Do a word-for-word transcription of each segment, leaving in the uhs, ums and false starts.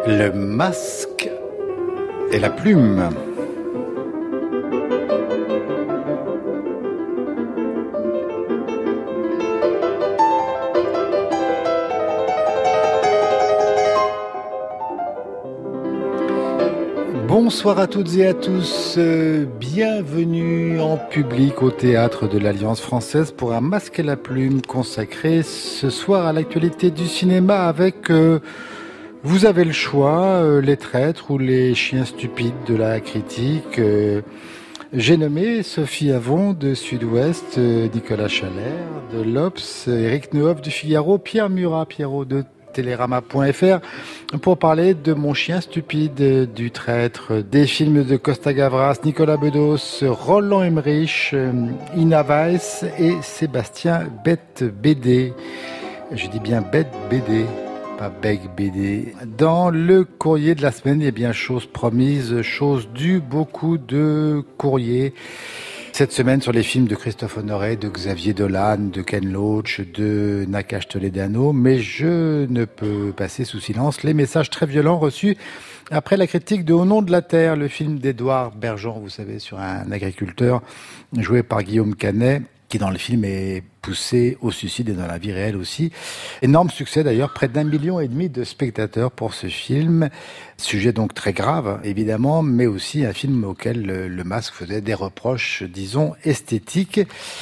Le masque et la plume. Bonsoir à toutes et à tous, euh, bienvenue en public au théâtre de l'Alliance française pour un masque et la plume consacré ce soir à l'actualité du cinéma avec, euh, vous avez le choix, euh, les traîtres ou les chiens stupides de la critique. Euh, j'ai nommé Sophie Avon de Sud-Ouest, euh, Nicolas Chalère de l'Obs, Éric Nehoff du Figaro, Pierre Murat, Pierrot de Télérama point F R pour parler de Mon chien stupide, du traître, des films de Costa Gavras, Nicolas Bedos, Roland Emmerich, Ina Weiss et Sébastien Bette B D. Je dis bien Bette B D, pas Beg B D. Dans le courrier de la semaine, eh bien, chose promise, chose due, beaucoup de courriers. Cette semaine sur les films de Christophe Honoré, de Xavier Dolan, de Ken Loach, de Nakash Toledano, mais je ne peux passer sous silence les messages très violents reçus après la critique de Au nom de la terre, le film d'Édouard Bergeon, vous savez, sur un agriculteur joué par Guillaume Canet, qui dans le film est poussé au suicide et dans la vie réelle aussi. Énorme succès d'ailleurs, près d'un million et demi de spectateurs pour ce film. Sujet donc très grave, évidemment, mais aussi un film auquel le, le masque faisait des reproches, disons, esthétiques.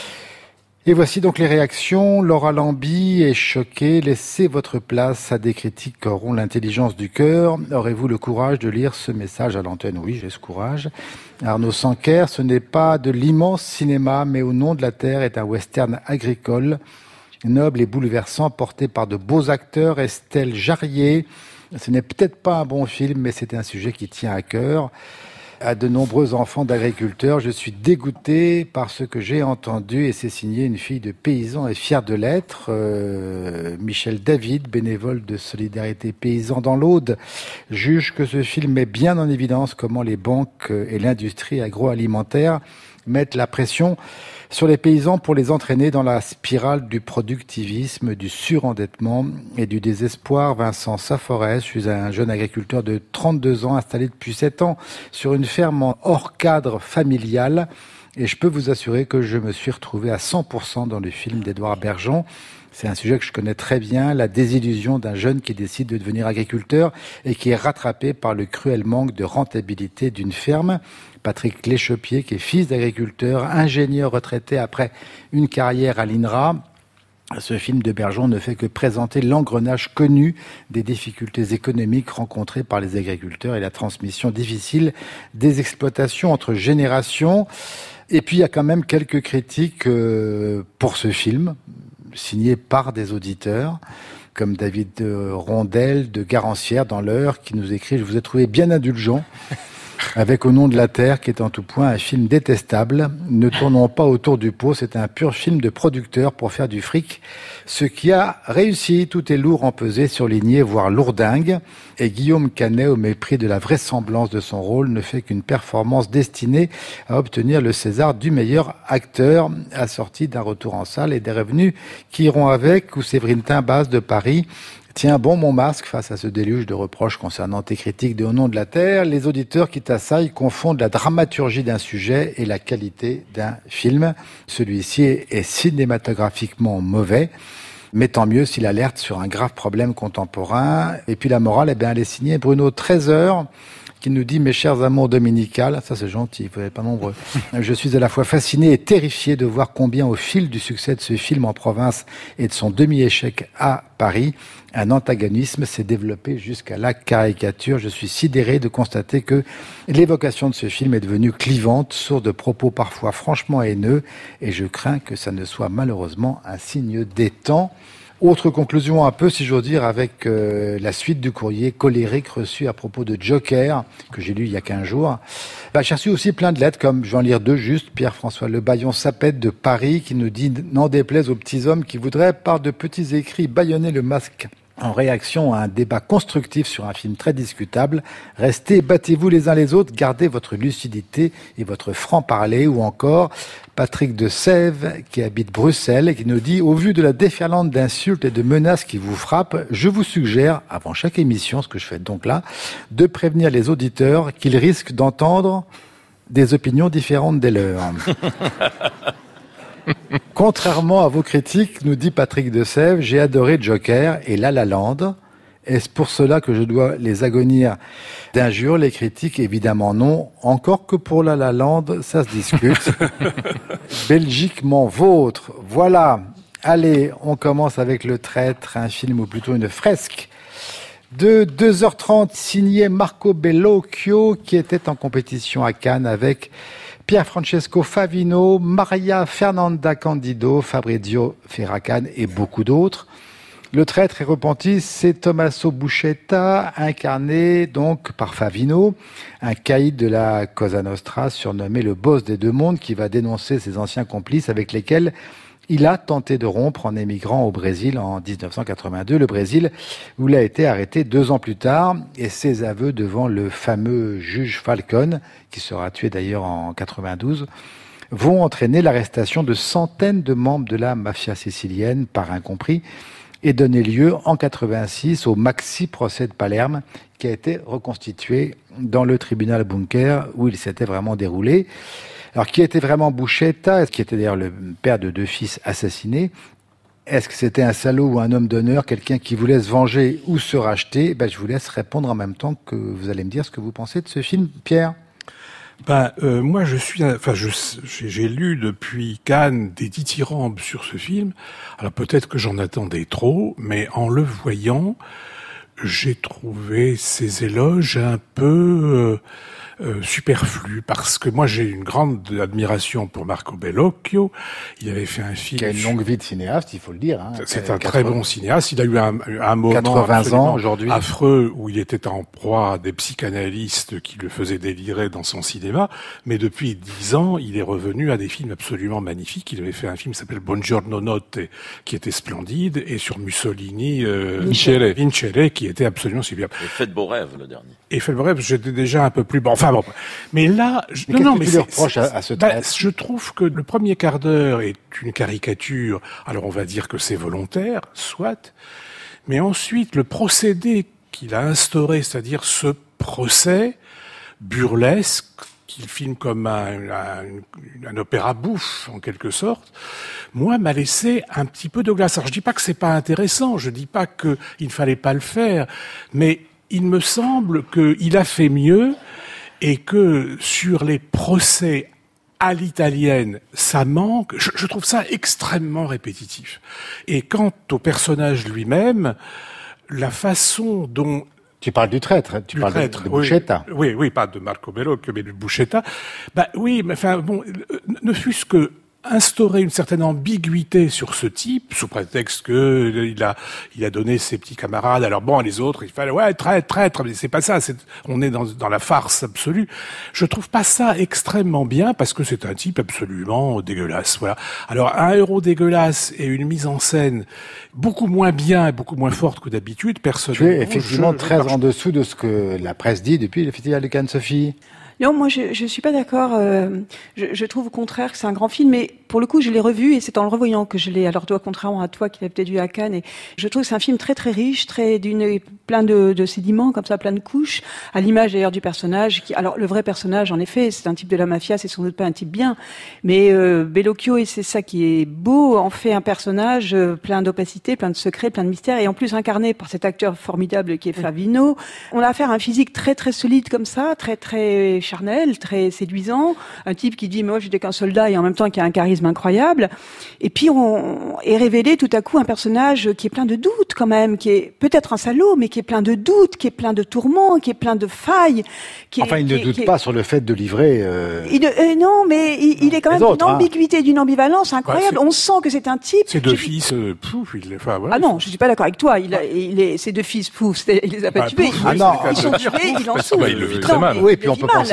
Et voici donc les réactions. Laura Lamby est choquée. Laissez votre place à des critiques qui auront l'intelligence du cœur. Aurez-vous le courage de lire ce message à l'antenne? Oui, j'ai ce courage. Arnaud Sanquer, ce n'est pas de l'immense cinéma, mais Au nom de la terre est un western agricole, noble et bouleversant, porté par de beaux acteurs. Estelle Jarrier, ce n'est peut-être pas un bon film, mais c'est un sujet qui tient à cœur. À de nombreux enfants d'agriculteurs, je suis dégoûté par ce que j'ai entendu et c'est signé une fille de paysan et fière de l'être. Euh, Michel David, bénévole de Solidarité Paysan dans l'Aude, juge que ce film met bien en évidence comment les banques et l'industrie agroalimentaire mettent la pression sur les paysans pour les entraîner dans la spirale du productivisme, du surendettement et du désespoir. Vincent Saforès, je suis un jeune agriculteur de trente-deux ans installé depuis sept ans sur une ferme en hors cadre familial et je peux vous assurer que je me suis retrouvé à cent pour cent dans le film d'Édouard Bergeon. C'est un sujet que je connais très bien, la désillusion d'un jeune qui décide de devenir agriculteur et qui est rattrapé par le cruel manque de rentabilité d'une ferme. Patrick Léchopier, qui est fils d'agriculteur, ingénieur retraité après une carrière à l'I N R A. Ce film de Bergeon ne fait que présenter l'engrenage connu des difficultés économiques rencontrées par les agriculteurs et la transmission difficile des exploitations entre générations. Et puis il y a quand même quelques critiques pour ce film, signé par des auditeurs, comme David Rondel de Garancière dans l'Heure, qui nous écrit « Je vous ai trouvé bien indulgent ». Avec Au nom de la terre, qui est en tout point un film détestable. Ne tournons pas autour du pot, c'est un pur film de producteur pour faire du fric. Ce qui a réussi, tout est lourd empesé, surligné, voire lourdingue. Et Guillaume Canet, au mépris de la vraisemblance de son rôle, ne fait qu'une performance destinée à obtenir le César du meilleur acteur, assorti d'un retour en salle et des revenus qui iront avec, ou Séverine Timbas de Paris. Tiens bon mon masque face à ce déluge de reproches concernant tes critiques de Au nom de la terre. Les auditeurs qui t'assaillent confondent la dramaturgie d'un sujet et la qualité d'un film. Celui-ci est cinématographiquement mauvais, mais tant mieux s'il alerte sur un grave problème contemporain. Et puis la morale, eh bien, elle est signée Bruno Trésor, qui nous dit « Mes chers amours dominicales », ça c'est gentil, vous n'êtes pas nombreux, je suis à la fois fasciné et terrifié de voir combien au fil du succès de ce film en province et de son demi-échec à Paris, un antagonisme s'est développé jusqu'à la caricature. Je suis sidéré de constater que l'évocation de ce film est devenue clivante, sourde de propos parfois franchement haineux, et je crains que ça ne soit malheureusement un signe des temps. Autre conclusion un peu, si j'ose dire, avec euh, la suite du courrier colérique reçu à propos de Joker, que j'ai lu il y a quinze jours. Bah, j'ai reçu aussi plein de lettres, comme je vais en lire deux juste. Pierre-François Le Baillon-Sapette de Paris, qui nous dit « N'en déplaise aux petits hommes qui voudraient, par de petits écrits, bâillonner le masque en réaction à un débat constructif sur un film très discutable. Restez, battez-vous les uns les autres, gardez votre lucidité et votre franc-parler. Ou encore Patrick de Sèvres, qui habite Bruxelles, et qui nous dit « Au vu de la déferlante d'insultes et de menaces qui vous frappent, je vous suggère, avant chaque émission, ce que je fais donc là, de prévenir les auditeurs qu'ils risquent d'entendre des opinions différentes des leurs. » Contrairement à vos critiques, nous dit Patrick de Sèvres, j'ai adoré Joker et La La Land. Est-ce pour cela que je dois les agonir d'injures, les critiques? Évidemment non. Encore que pour La La Land, ça se discute. Belgiquement vôtre. Voilà. Allez, on commence avec Le Traître, un film ou plutôt une fresque de deux heures trente, signé Marco Bellocchio, qui était en compétition à Cannes avec Pier Francesco Favino, Maria Fernanda Candido, Fabrizio Ferracane et beaucoup d'autres. Le Traître et repenti, c'est Tommaso Buscetta, incarné donc par Favino, un caïd de la Cosa Nostra, surnommé le boss des deux mondes, qui va dénoncer ses anciens complices avec lesquels il a tenté de rompre en émigrant au Brésil en dix-neuf cent quatre-vingt-deux, le Brésil où il a été arrêté deux ans plus tard, et ses aveux devant le fameux juge Falcone, qui sera tué d'ailleurs en quatre-vingt-douze, vont entraîner l'arrestation de centaines de membres de la mafia sicilienne, par incompris, et donner lieu en quatre-vingt-six au maxi procès de Palerme, qui a été reconstitué dans le tribunal Bunker, où il s'était vraiment déroulé. Alors, qui était vraiment Buscetta, qui était d'ailleurs le père de deux fils assassinés? Est-ce que c'était un salaud ou un homme d'honneur, quelqu'un qui voulait se venger ou se racheter? Ben, je vous laisse répondre en même temps que vous allez me dire ce que vous pensez de ce film, Pierre. Ben, euh, moi, je suis, enfin, je, j'ai, j'ai lu depuis Cannes des dithyrambes sur ce film. Alors peut-être que j'en attendais trop, mais en le voyant, j'ai trouvé ces éloges un peu euh, Euh, superflu, parce que moi j'ai une grande admiration pour Marco Bellocchio. Il avait fait un film... Qui a une longue vie de cinéaste, il faut le dire. Hein. C'est un quatre-vingts très bon cinéaste. Il a eu un, un moment quatre-vingts ans aujourd'hui affreux où il était en proie à des psychanalystes qui le faisaient délirer dans son cinéma. Mais depuis dix ans, il est revenu à des films absolument magnifiques. Il avait fait un film qui s'appelle Buongiorno Notte, qui était splendide, et sur Mussolini, euh, Vincere, Vincere, qui était absolument superbe. Et Faites beaux rêves, le dernier. Et Faites beaux rêves, j'étais déjà un peu plus bon. Enfin bon, mais là, je, mais non, non, que mais tu c'est, lui reproches à, à ce bah, Traître? je trouve que le premier quart d'heure est une caricature. Alors on va dire que c'est volontaire, soit. Mais ensuite, le procédé qu'il a instauré, c'est-à-dire ce procès burlesque qu'il filme comme un, un, un opéra bouffe en quelque sorte, moi m'a laissé un petit peu de glace. Alors je dis pas que c'est pas intéressant, je dis pas qu'il ne fallait pas le faire, mais il me semble qu'il a fait mieux. Et que sur les procès à l'italienne, ça manque. Je, je trouve ça extrêmement répétitif. Et quant au personnage lui-même, la façon dont... Tu parles du Traître, tu du parles traître, de, de Buscetta. Oui, oui, oui, pas de Marco Bellocchio, mais de Buscetta. Bah oui, mais enfin bon, ne fût-ce que instaurer une certaine ambiguïté sur ce type, sous prétexte que il a, il a donné ses petits camarades. Alors bon, les autres, il fallait, ouais, traître, traître, mais c'est pas ça, c'est, on est dans, dans la farce absolue. Je trouve pas ça extrêmement bien, parce que c'est un type absolument dégueulasse, voilà. Alors, un héros dégueulasse et une mise en scène beaucoup moins bien et beaucoup moins forte que d'habitude, personnellement. Tu es effectivement je, très je, en dessous de ce que la presse dit depuis le Festival de Cannes, Sophie. Non, moi je je suis pas d'accord. Euh, je, je trouve au contraire que c'est un grand film, mais pour le coup je l'ai revu et c'est en le revoyant que je l'ai. Alors toi, contrairement à toi qui l'as peut-être vu à Cannes, et je trouve que c'est un film très très riche, très d'une plein de, de sédiments comme ça, plein de couches. À l'image d'ailleurs du personnage. Qui, alors le vrai personnage, en effet, c'est un type de la mafia, c'est sans doute pas un type bien, mais euh, Bellocchio, et c'est ça qui est beau, en fait un personnage euh, plein d'opacité, plein de secrets, plein de mystères, et en plus incarné par cet acteur formidable qui est Favino. On a affaire à un physique très très solide comme ça, très très charnel, très séduisant, un type qui dit moi j'étais qu'un soldat et en même temps qui a un charisme incroyable. Et puis on est révélé tout à coup un personnage qui est plein de doutes quand même, qui est peut-être un salaud mais qui est plein de doutes, qui est plein de tourments, qui est plein de failles. Qui enfin, est, il qui ne est, doute qui pas est... sur le fait de livrer. Euh... Il, euh, non, mais il, il est quand même autres, d'une ambiguïté, hein. D'une ambivalence incroyable. Ouais, on sent que c'est un type. Ses deux fils, euh, pouf, il les enfin, voilà. Ah non, je suis pas d'accord avec toi. Il a, il est, ses deux fils, pouf, il les a pas bah, tués. Pouf, ils, ah non, ils sont tués, il en souffre. bah, il le vit très mal. Oui, puis on peut penser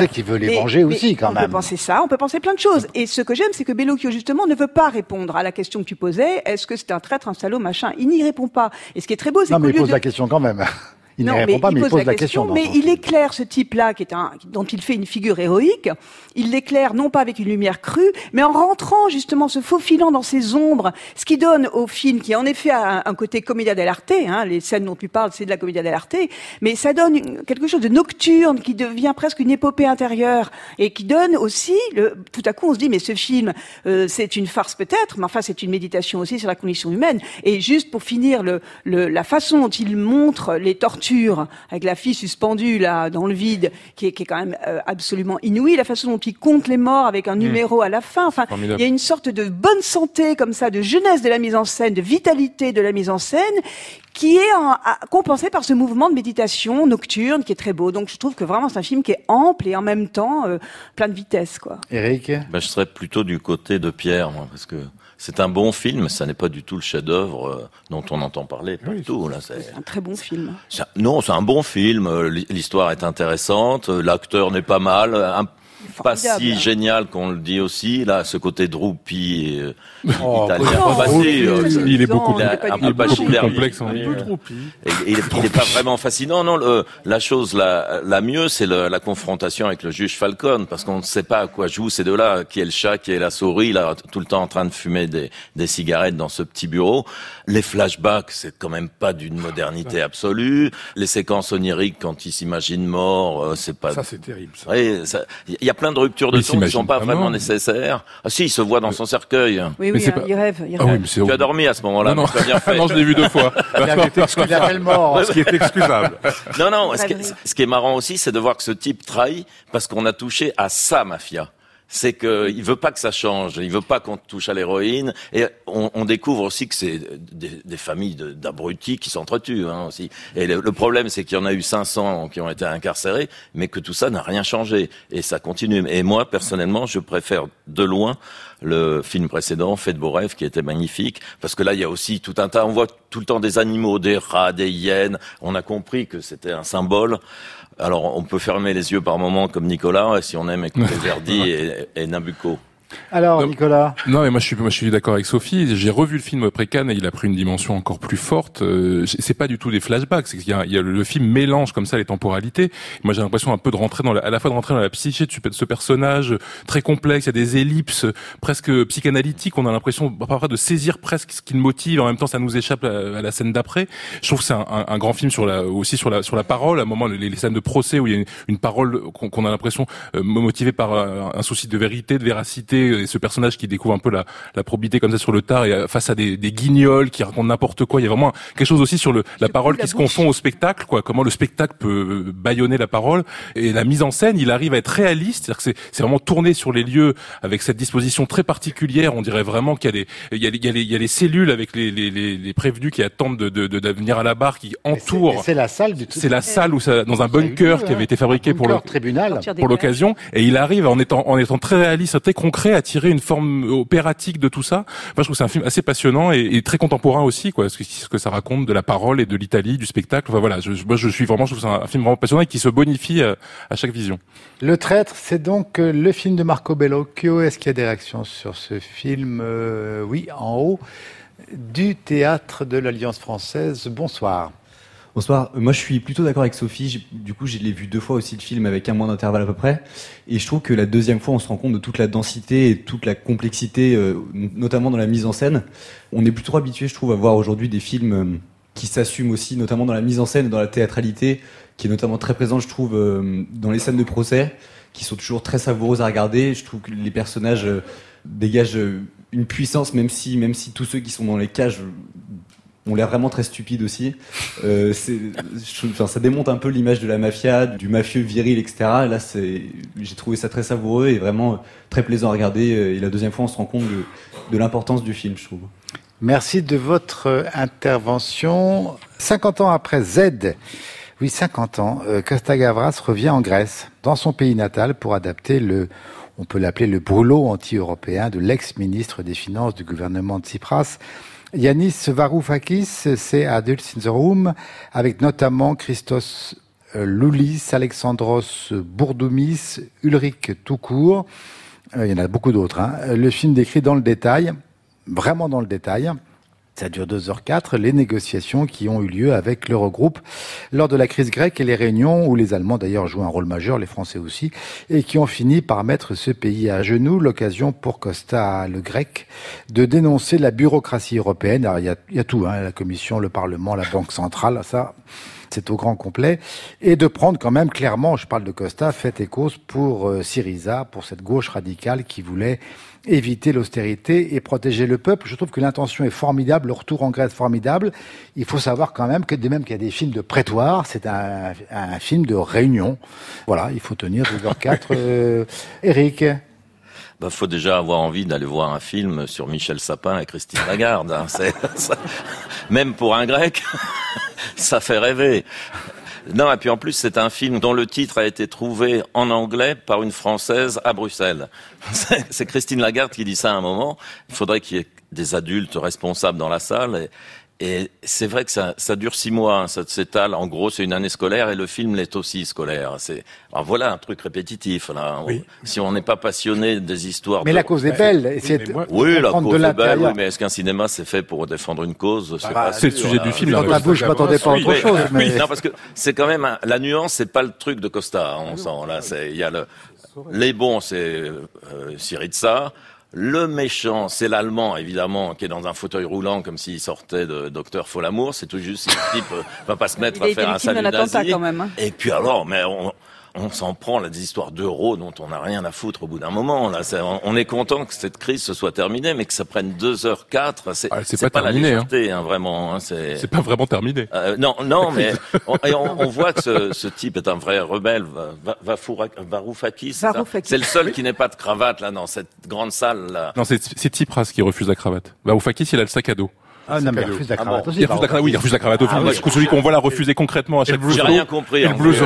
penser qu'il veut les mais, venger mais aussi, quand on même. On peut penser ça, on peut penser plein de choses. Et ce que j'aime, c'est que Bellocchio, justement, ne veut pas répondre à la question que tu posais. Est-ce que c'est un traître, un salaud, machin? Il n'y répond pas. Et ce qui est très beau, c'est Non, mais il pose de... la question quand même. Il non, ne répond mais pas, mais il il pose la question. question mais il éclaire ce type-là, qui est un, dont il fait une figure héroïque. Il l'éclaire non pas avec une lumière crue, mais en rentrant justement, se faufilant dans ses ombres, ce qui donne au film, qui en effet a un, un côté commedia dell'arte, hein, les scènes dont tu parles, c'est de la commedia dell'arte, mais ça donne une, quelque chose de nocturne, qui devient presque une épopée intérieure, et qui donne aussi, le, tout à coup on se dit, mais ce film, euh, c'est une farce peut-être, mais enfin c'est une méditation aussi sur la condition humaine. Et juste pour finir, le, le, la façon dont il montre les tortures, avec la fille suspendue là dans le vide, qui est, qui est quand même euh, absolument inouïe, la façon dont il compte les morts avec un numéro mmh. à la fin. Enfin, il y a une sorte de bonne santé comme ça, de jeunesse de la mise en scène, de vitalité de la mise en scène, qui est en, à, compensé par ce mouvement de méditation nocturne qui est très beau. Donc je trouve que vraiment c'est un film qui est ample et en même temps euh, plein de vitesse, quoi. Éric ? Ben, je serais plutôt du côté de Pierre, moi, parce que c'est un bon film, ça n'est pas du tout le chef-d'œuvre euh, dont on entend parler partout. Oui, là, c'est... c'est un très bon film. C'est, non, c'est un bon film. L'histoire est intéressante, l'acteur n'est pas mal, un, pas si génial qu'on le dit aussi. Là, ce côté droopy euh, oh, italien, non, pas oui, euh, il est beaucoup il a, un peu beaucoup plus complexe. Un peu droopy. Et, et, il n'est pas vraiment fascinant. Non, le, la chose la, la mieux, c'est le, la confrontation avec le juge Falcone, parce qu'on ne sait pas à quoi jouent ces deux-là, qui est le chat, qui est la souris, là, tout le temps en train de fumer des, des cigarettes dans ce petit bureau. Les flashbacks, c'est quand même pas d'une modernité absolue. Les séquences oniriques, quand il s'imagine mort, euh, c'est pas... Ça, c'est terrible, ça. Oui, ça, y a plein de ruptures de ton qui sont pas vraiment nécessaires. Ah si, il se voit dans son cercueil. Oui, oui, hein, pas... il rêve. Il rêve. Ah oui, mais c'est tu as dormi à ce moment-là, non, non. tu as bien fait. Non, je l'ai vu deux fois. Il avait le mort. Ce qui est excusable. Non, non, ce qui, est, ce qui est marrant aussi, c'est de voir que ce type trahit parce qu'on a touché à sa mafia. C'est que il veut pas que ça change, il veut pas qu'on touche à l'héroïne, et on, on découvre aussi que c'est des, des familles de, d'abrutis qui s'entretuent hein, aussi. Et le, le problème, c'est qu'il y en a eu cinq cents qui ont été incarcérés, mais que tout ça n'a rien changé, et ça continue. Et moi, personnellement, je préfère de loin le film précédent, Fais de beaux rêves, qui était magnifique, parce que là, il y a aussi tout un tas, on voit tout le temps des animaux, des rats, des hyènes, on a compris que c'était un symbole. Alors, on peut fermer les yeux par moments comme Nicolas, si on aime écouter Verdi et, et Nabucco. Alors, non, Nicolas. Non, mais moi je suis, moi je suis d'accord avec Sophie. J'ai revu le film après Cannes et il a pris une dimension encore plus forte. Euh, c'est pas du tout des flashbacks. C'est qu'il y a, il y a le, le film mélange comme ça les temporalités. Moi, j'ai l'impression un peu de rentrer dans la, à la fois de rentrer dans la psyché de ce personnage très complexe. Il y a des ellipses presque psychanalytiques. On a l'impression parfois de saisir presque ce qui le motive. En même temps, ça nous échappe à, à la scène d'après. Je trouve que c'est un, un, un grand film sur la, aussi sur la, sur la parole. À un moment, les, les scènes de procès où il y a une, une parole qu'on, qu'on a l'impression euh, motivée par un, un souci de vérité, de véracité. Et ce personnage qui découvre un peu la, la probité comme ça sur le tard et face à des, des guignols qui racontent n'importe quoi. Il y a vraiment quelque chose aussi sur le, la parole qui se confond au spectacle, quoi. Comment le spectacle peut bâillonner la parole et la mise en scène. Il arrive à être réaliste, c'est-à-dire que c'est, c'est vraiment tourné sur les lieux avec cette disposition très particulière. On dirait vraiment qu'il y a des, il y a, il y a les, il y a les cellules avec les, les, les, les prévenus qui attendent de, de, de, de venir à la barre, qui entourent. C'est, c'est la salle du tout. C'est la salle où ça, dans un bunker qui avait été fabriqué pour le tribunal, pour l'occasion. Et il arrive en étant, en étant très réaliste, très concret, à tirer une forme opératique de tout ça. Moi, je trouve que c'est un film assez passionnant et, et très contemporain aussi, quoi. Ce que, ce que ça raconte de la parole et de l'Italie, du spectacle. Enfin voilà, je, moi, je suis vraiment, je trouve que c'est un, un film vraiment passionnant et qui se bonifie à, à chaque vision. Le Traître, c'est donc le film de Marco Bellocchio. Est-ce qu'il y a des réactions sur ce film ? euh, Oui, en haut du théâtre de l'Alliance française. Bonsoir. Bonsoir. Moi, je suis plutôt d'accord avec Sophie. J'ai, du coup, je l'ai vu deux fois aussi le film avec un mois d'intervalle à peu près. Et je trouve que la deuxième fois, on se rend compte de toute la densité et toute la complexité, euh, notamment dans la mise en scène. On est plutôt habitué, je trouve, à voir aujourd'hui des films euh, qui s'assument aussi, notamment dans la mise en scène et dans la théâtralité, qui est notamment très présente, je trouve, euh, dans les scènes de procès, qui sont toujours très savoureuses à regarder. Je trouve que les personnages euh, dégagent euh, une puissance, même si, même si tous ceux qui sont dans les cages ont l'air vraiment très stupides aussi. Euh, c'est, je, enfin, ça démonte un peu l'image de la mafia, du mafieux viril, et cetera. Et là, c'est, j'ai trouvé ça très savoureux et vraiment très plaisant à regarder. Et la deuxième fois, on se rend compte de, de l'importance du film, je trouve. Merci de votre intervention. cinquante ans après Z, oui, cinquante ans, euh, Costa Gavras revient en Grèce, dans son pays natal, pour adapter le, on peut l'appeler le brûlot anti-européen de l'ex-ministre des Finances du gouvernement de Tsipras, Yanis Varoufakis. C'est Adults in the Room, avec notamment Christos euh, Loulis, Alexandros Bourdoumis, Ulrich Toucourt. Euh, il y en a beaucoup d'autres. Hein. Le film décrit dans le détail, vraiment dans le détail, ça dure deux heures quatre, les négociations qui ont eu lieu avec l'Eurogroupe lors de la crise grecque et les réunions où les Allemands d'ailleurs jouent un rôle majeur, les Français aussi, et qui ont fini par mettre ce pays à genoux. L'occasion pour Costa, le grec, de dénoncer la bureaucratie européenne. Alors il y a, il y a tout, hein, la Commission, le Parlement, la Banque centrale, ça... c'est au grand complet, et de prendre quand même clairement, je parle de Costa, fait et cause pour euh, Syriza, pour cette gauche radicale qui voulait éviter l'austérité et protéger le peuple. Je trouve que l'intention est formidable, le retour en Grèce formidable. Il faut savoir quand même que de même qu'il y a des films de prétoire, c'est un, un film de réunion. Voilà, il faut tenir deux heures quatre. euh, Eric? Bah, faut déjà avoir envie d'aller voir un film sur Michel Sapin et Christine Lagarde. Hein. C'est, ça, même pour un Grec, ça fait rêver. Non, et puis en plus, c'est un film dont le titre a été trouvé en anglais par une Française à Bruxelles. C'est, c'est Christine Lagarde qui dit ça à un moment. Il faudrait qu'il y ait des adultes responsables dans la salle. Et, et c'est vrai que ça, ça dure six mois, hein, ça s'étale. En gros, c'est une année scolaire et le film l'est aussi scolaire. C'est, alors voilà un truc répétitif. Là. Oui. Si on n'est pas passionné des histoires... Mais de... la cause est belle. Oui, c'est moi, oui la cause est belle, oui, mais est-ce qu'un cinéma c'est fait pour défendre une cause? C'est, bah, c'est sûr, le sujet là. du film. Dans ta bouche, je m'attendais pas à autre oui, chose. Mais... Mais... Oui, non, parce que c'est quand même... Un... La nuance, c'est pas le truc de Costa, on sent. Là, c'est... Il y a le... Les bons, c'est euh, Syriza. Le méchant, c'est l'Allemand, évidemment, qui est dans un fauteuil roulant comme s'il sortait de Docteur Folamour. C'est tout juste, si le type euh, va pas se mettre Il à faire un salut d'Asie. Quand même, hein. Et puis alors, mais on, on s'en prend là, des histoires d'euros dont on n'a rien à foutre au bout d'un moment. Là, c'est, on est content que cette crise se soit terminée, mais que ça prenne deux heures quatre. C'est, ah, c'est, c'est pas, pas terminé, la légèreté, hein, vraiment. Hein, c'est... c'est pas vraiment terminé. Euh, non, non, mais on, et on, on voit que ce, ce type est un vrai rebelle. Varoufakis, c'est, c'est le seul qui n'ait pas de cravate là dans cette grande salle là. Non, c'est, c'est Tsipras qui refuse la cravate. Varoufakis, il a le sac à dos. Ah non, mais il refuse la cravate ah bon. aussi. Il refuse la cravate, oui, il refuse la cravate au film. Ah, oui. Celui qu'on voit la refuser concrètement à chaque fois. J'ai rien compris. Et le blouson.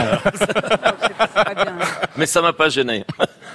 Mais ça m'a pas gêné.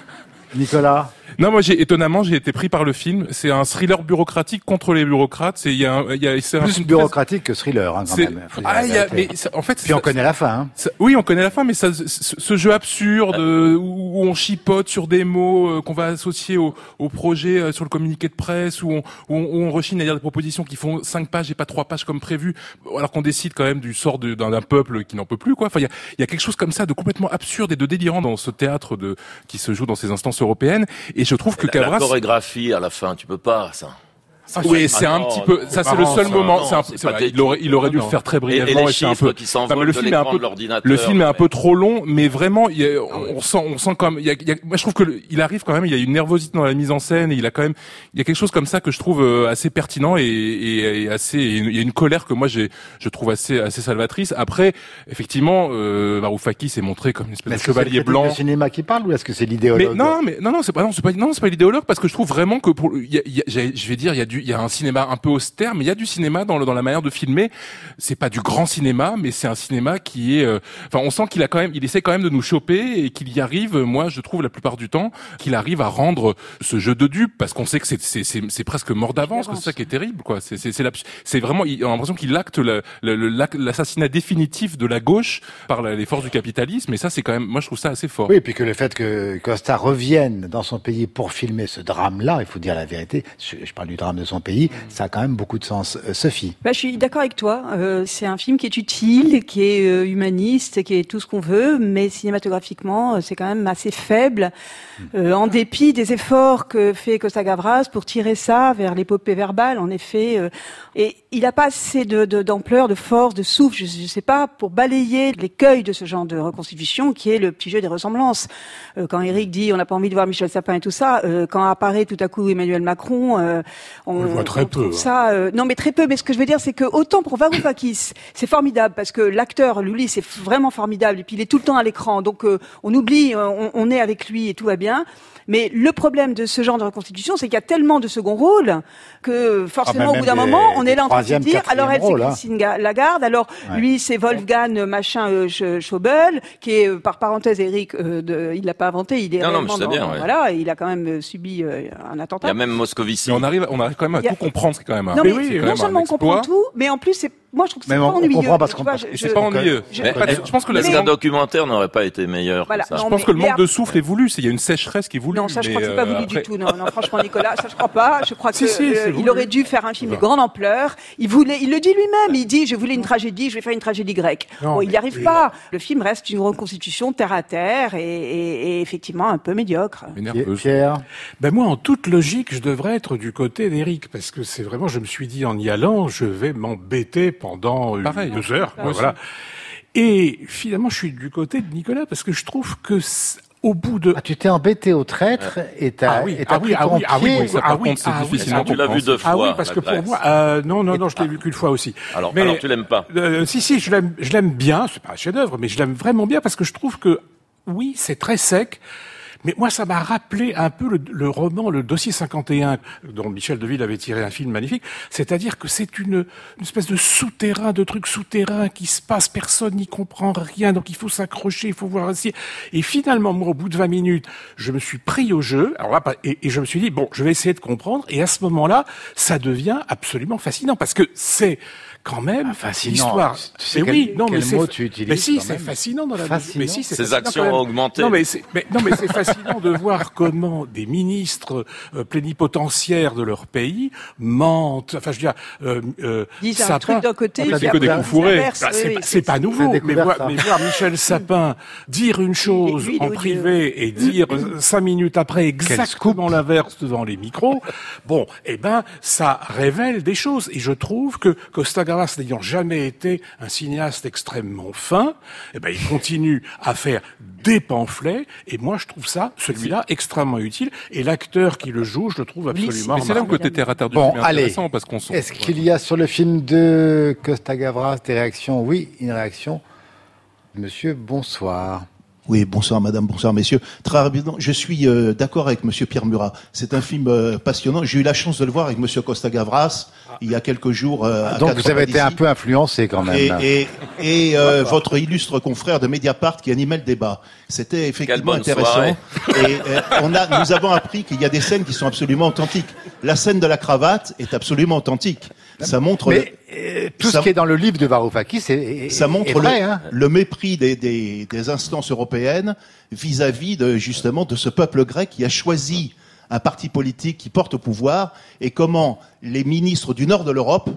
Nicolas? Non, moi, j'ai, étonnamment, j'ai été pris par le film. C'est un thriller bureaucratique contre les bureaucrates. C'est, il y a, il y a, c'est plus un bureaucratique très... que thriller, hein, quand c'est... même. Ah, il y a, mais, ça, en fait, puis ça, on connaît la fin, hein. Ça, oui, on connaît la fin, mais ça, ce, ce jeu absurde, euh, où on chipote sur des mots, euh, qu'on va associer au, au projet, euh, sur le communiqué de presse, où on, où on, où on rechigne à dire des propositions qui font cinq pages et pas trois pages comme prévu, alors qu'on décide quand même du sort de, d'un, d'un peuple qui n'en peut plus, quoi. Enfin, il y a, il y a quelque chose comme ça de complètement absurde et de délirant dans ce théâtre de, qui se joue dans ces instances européennes. Et je trouve que Cabras, la chorégraphie à la fin, tu peux pas, ça. Ah, oui, c'est un petit peu, ça c'est le seul moment, c'est un, c'est vrai, il aurait, il aurait dû le faire très brièvement, et, et, et c'est un peu, qui non, mais le film est un peu, le film est un peu trop long, mais vraiment, il y a, on, on sent, on sent quand même, il y a, il y a, moi je trouve que le, il arrive quand même, il y a une nervosité dans la mise en scène, et il a quand même, il y a quelque chose comme ça que je trouve assez pertinent et, et, et assez, et il y a une colère que moi j'ai, je trouve assez, assez salvatrice. Après, effectivement, euh, Varoufakis s'est montré comme une espèce mais de chevalier blanc. C'est le cinéma qui parle ou est-ce que c'est l'idéologue? Mais non, mais non, non, c'est pas, non, c'est pas, non, c'est pas l'idéologue parce que je trouve vraiment que pour, il y a, il y a, je vais dire, il y a du, il y a un cinéma un peu austère, mais il y a du cinéma dans, le, dans la manière de filmer. C'est pas du grand cinéma, mais c'est un cinéma qui est, euh, enfin, on sent qu'il a quand même, il essaie quand même de nous choper et qu'il y arrive. Moi, je trouve la plupart du temps qu'il arrive à rendre ce jeu de dupe parce qu'on sait que c'est, c'est, c'est, c'est presque mort d'avance, que c'est ça qui est terrible, quoi. C'est, c'est, c'est, la, c'est vraiment, il, on a l'impression qu'il acte le, le, le, l'assassinat définitif de la gauche par la, les forces du capitalisme. Et ça, c'est quand même, moi, je trouve ça assez fort. Oui, et puis que le fait que Costa revienne dans son pays pour filmer ce drame-là, il faut dire la vérité. Je parle du drame de son pays, ça a quand même beaucoup de sens. Euh, Sophie. Bah, je suis d'accord avec toi. Euh, c'est un film qui est utile, qui est euh, humaniste, qui est tout ce qu'on veut, mais cinématographiquement, euh, c'est quand même assez faible, euh, en dépit des efforts que fait Costa-Gavras pour tirer ça vers l'épopée verbale, en effet. Euh, et il n'a pas assez de, de, d'ampleur, de force, de souffle, je ne sais pas, pour balayer l'écueil de ce genre de reconstitution qui est le petit jeu des ressemblances. Euh, quand Eric dit on n'a pas envie de voir Michel Sapin et tout ça, euh, quand apparaît tout à coup Emmanuel Macron, euh, on, on le voit très on peu. Ça, euh, non mais très peu, mais ce que je veux dire c'est que autant pour Varoufakis, c'est formidable parce que l'acteur, Loulis, c'est vraiment formidable et puis il est tout le temps à l'écran, donc euh, on oublie, on, on est avec lui et tout va bien. Mais le problème de ce genre de reconstitution, c'est qu'il y a tellement de second rôles que forcément, ah, au bout d'un des, moment, on est là en train de se dire, alors elle, c'est Christine Lagarde, alors ouais. lui, c'est Wolfgang machin euh, Schäuble, qui est, euh, par parenthèse, Eric, euh, de, il l'a pas inventé, il est non, non, mais je sais dans, bien, ouais. voilà, il a quand même subi euh, un attentat. Il y a même Moscovici. Et on arrive, on arrive quand même à a... tout comprendre, c'est quand même un... Non, mais, mais oui, non seulement on comprend tout, mais en plus, c'est moi, je trouve que c'est Mais pas on- on ennuyeux. comprend parce tu qu'on- vois, parce je- que C'est je- pas ennuyeux. je- Mais- Parce que je pense que le Est-ce Mais- qu'un documentaire n'aurait pas été meilleur Voilà. que ça Je Non, pense mais- que le manque mais- de souffle est voulu. Il y a une sécheresse qui est voulue. Non, ça, je mais, crois que c'est pas euh, voulu après- du tout. Non, non, franchement, Nicolas, ça, je crois pas. Je crois Si, que si, c'est euh, voulu. il aurait dû faire un film de grande ampleur. Il voulait, il le dit lui-même. Il dit, je voulais une tragédie, je vais faire une tragédie grecque. Non, Bon, il n'y mais- arrive pas. Le film reste une reconstitution terre à terre et, et- et effectivement un peu médiocre. mais nerveuse. Pierre, Ben moi, en toute logique, je devrais être du côté d'Éric, parce que c'est vraiment, je me suis dit en y allant, je vais m'embêter pendant euh, Pareil. deux heures. Moi voilà. Et finalement, je suis du côté de Nicolas, parce que je trouve que c- au bout de ah, tu t'es embêté au traître et t'as Ah oui, et t'as ah oui, pris ah ton oui, ah oui, pied. oui, ça, ah par oui, contre, c'est ah oui, difficilement Tu l'as vu deux fois. Ah oui, parce la que pour Grèce. moi, euh, non, non, non, je l'ai vu qu'une fois aussi. Alors, Mais- alors tu l'aimes pas. Euh, si, si, je l'aime, je l'aime bien. C'est pas un chef-d'œuvre, mais je l'aime vraiment bien parce que je trouve que, oui, c'est très sec. Mais moi, ça m'a rappelé un peu le, le roman Le Dossier cinquante et un, dont Michel Deville avait tiré un film magnifique. C'est-à-dire que c'est une, une espèce de souterrain, de trucs souterrains qui se passe, personne n'y comprend rien, donc il faut s'accrocher, il faut voir ainsi. Et finalement, moi, au bout de vingt minutes, je me suis pris au jeu, alors là, et, et je me suis dit, bon, je vais essayer de comprendre, et à ce moment-là, ça devient absolument fascinant, parce que c'est quand même Ah, fascinant. l'histoire. Tu sais Mais quel- oui, non, quel mais c'est, mot tu utilises mais si, quand c'est même. fascinant dans la vie. Fascinant. Mais si, c'est Ces fascinant actions quand même. augmentées. Non, mais c'est, mais, non, mais c'est fascinant de voir comment des ministres euh, plénipotentiaires de leur pays mentent. Enfin, je veux dire, euh, euh, Disent un Sapin- truc d'un côté, Ah, puis c'est que après, des ils coups fourrés. inversent. bah, Oui, c'est, oui, pas- c'est pas nouveau, mais découvert, voir, ça. mais voir Michel Sapin dire une chose L'huile en au privé et dire euh, cinq minutes après exactement l'inverse devant les micros, bon, eh ben, ça révèle des choses. Et je trouve que Costa Gavras, n'ayant jamais été un cinéaste extrêmement fin, eh ben, il continue à faire des pamphlets. Et moi, je trouve ça, celui-là, extrêmement utile. Et l'acteur qui le joue, je le trouve absolument Mais c'est là où le remarquable. côté terre à terre du Bon, film est allez. intéressant parce qu'on sent. Est-ce qu'il y a sur le film de Costa Gavras des réactions? Oui, une réaction. Monsieur, bonsoir. Oui, bonsoir madame, bonsoir messieurs. Très rapidement, je suis euh, d'accord avec monsieur Pierre Murat. C'est un film euh, passionnant. J'ai eu la chance de le voir avec monsieur Costa Gavras il y a quelques jours. Euh, à Donc quatre vous avez pas été d'ici. un peu influencé quand même. Et, et, et euh, votre illustre confrère de Mediapart qui animait le débat. C'était effectivement bonne intéressant. soirée. Et euh, on a, nous avons appris qu'il y a des scènes qui sont absolument authentiques. La scène de la cravate est absolument authentique. Ça montre Mais euh, tout ça- ce qui est dans le livre de Varoufakis, c'est ça montre est vrai, le, hein. le mépris des, des, des instances européennes vis-à-vis de justement de ce peuple grec qui a choisi un parti politique qui porte au pouvoir et comment les ministres du nord de l'Europe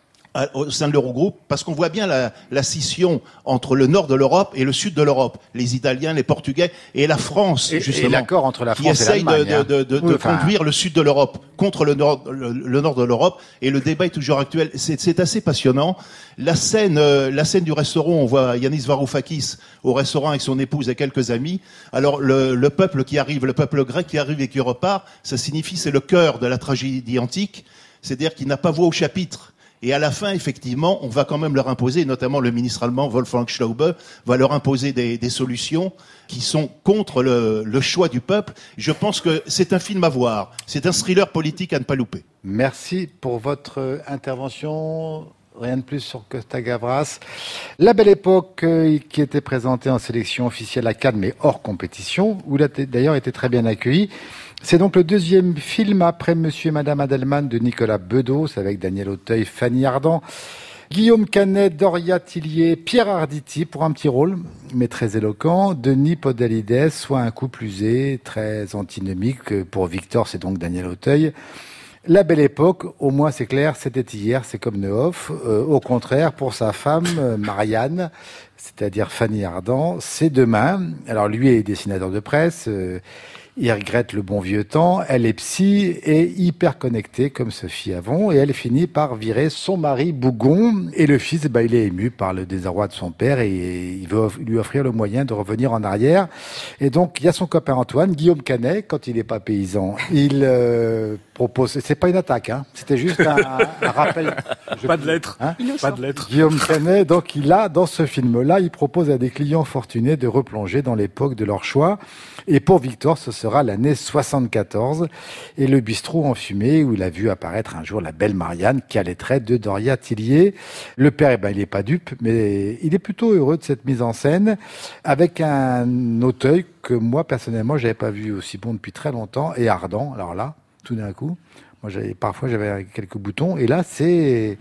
à- au sein de l'Eurogroupe, parce qu'on voit bien la, la scission entre le nord de l'Europe et le sud de l'Europe, les Italiens, les Portugais et la France, Et, justement, et l'accord entre la qui France et essaye de, l'Allemagne. de, de, de, hein. Oui, de enfin, conduire le sud de l'Europe contre le nord, le, le nord de l'Europe, et le débat est toujours actuel. C'est, c'est assez passionnant. La scène, euh, la scène du restaurant, on voit Yanis Varoufakis au restaurant avec son épouse et quelques amis. Alors le, le peuple qui arrive, le peuple grec qui arrive et qui repart, ça signifie c'est le cœur de la tragédie antique, c'est-à-dire qu'il n'a pas voix au chapitre. Et à la fin, effectivement, on va quand même leur imposer, notamment le ministre allemand Wolfgang Schäuble, va leur imposer des, des solutions qui sont contre le, le choix du peuple. Je pense que c'est un film à voir. C'est un thriller politique à ne pas louper. Merci pour votre intervention. Rien de plus sur Costa Gavras. La Belle Époque, euh, qui était présentée en sélection officielle à Cannes, mais hors compétition, où il a t- d'ailleurs été très bien accueilli. C'est donc le deuxième film après Monsieur et Madame Adelman de Nicolas Bedos, avec Daniel Auteuil, Fanny Ardant, Guillaume Canet, Doria Tillier, Pierre Arditi pour un petit rôle, mais très éloquent, Denis Podalides, soit un couple usé, très antinomique. Pour Victor, c'est donc Daniel Auteuil. La Belle Époque, au moins c'est clair, c'était hier, c'est comme Nehoff. Euh, au contraire, pour sa femme, euh, Marianne, c'est-à-dire Fanny Ardant, c'est demain. Alors lui est dessinateur de presse, euh, il regrette le bon vieux temps, elle est psy et hyper connectée comme Sophie Avon, et elle finit par virer son mari Bougon, et le fils, bah, il est ému par le désarroi de son père et il veut off- lui offrir le moyen de revenir en arrière. Et donc il y a son copain Antoine, Guillaume Canet, quand il n'est pas paysan, il euh, propose, c'est pas une attaque, hein, c'était juste un, un rappel. Je- Pas de lettres. Hein Pas de lettres. Guillaume Canet, donc il a, dans ce film-là, il propose à des clients fortunés de replonger dans l'époque de leur choix. Et pour Victor, ce sera l'année soixante-quatorze et le bistrot en fumée où il a vu apparaître un jour la belle Marianne qui a les traits de Doria Tillier. Le père, eh ben, il est pas dupe, mais il est plutôt heureux de cette mise en scène avec un Auteuil que moi, personnellement, j'avais pas vu aussi bon depuis très longtemps et ardent. Alors là, tout d'un coup, moi, j'avais, parfois, j'avais quelques boutons et là, c'est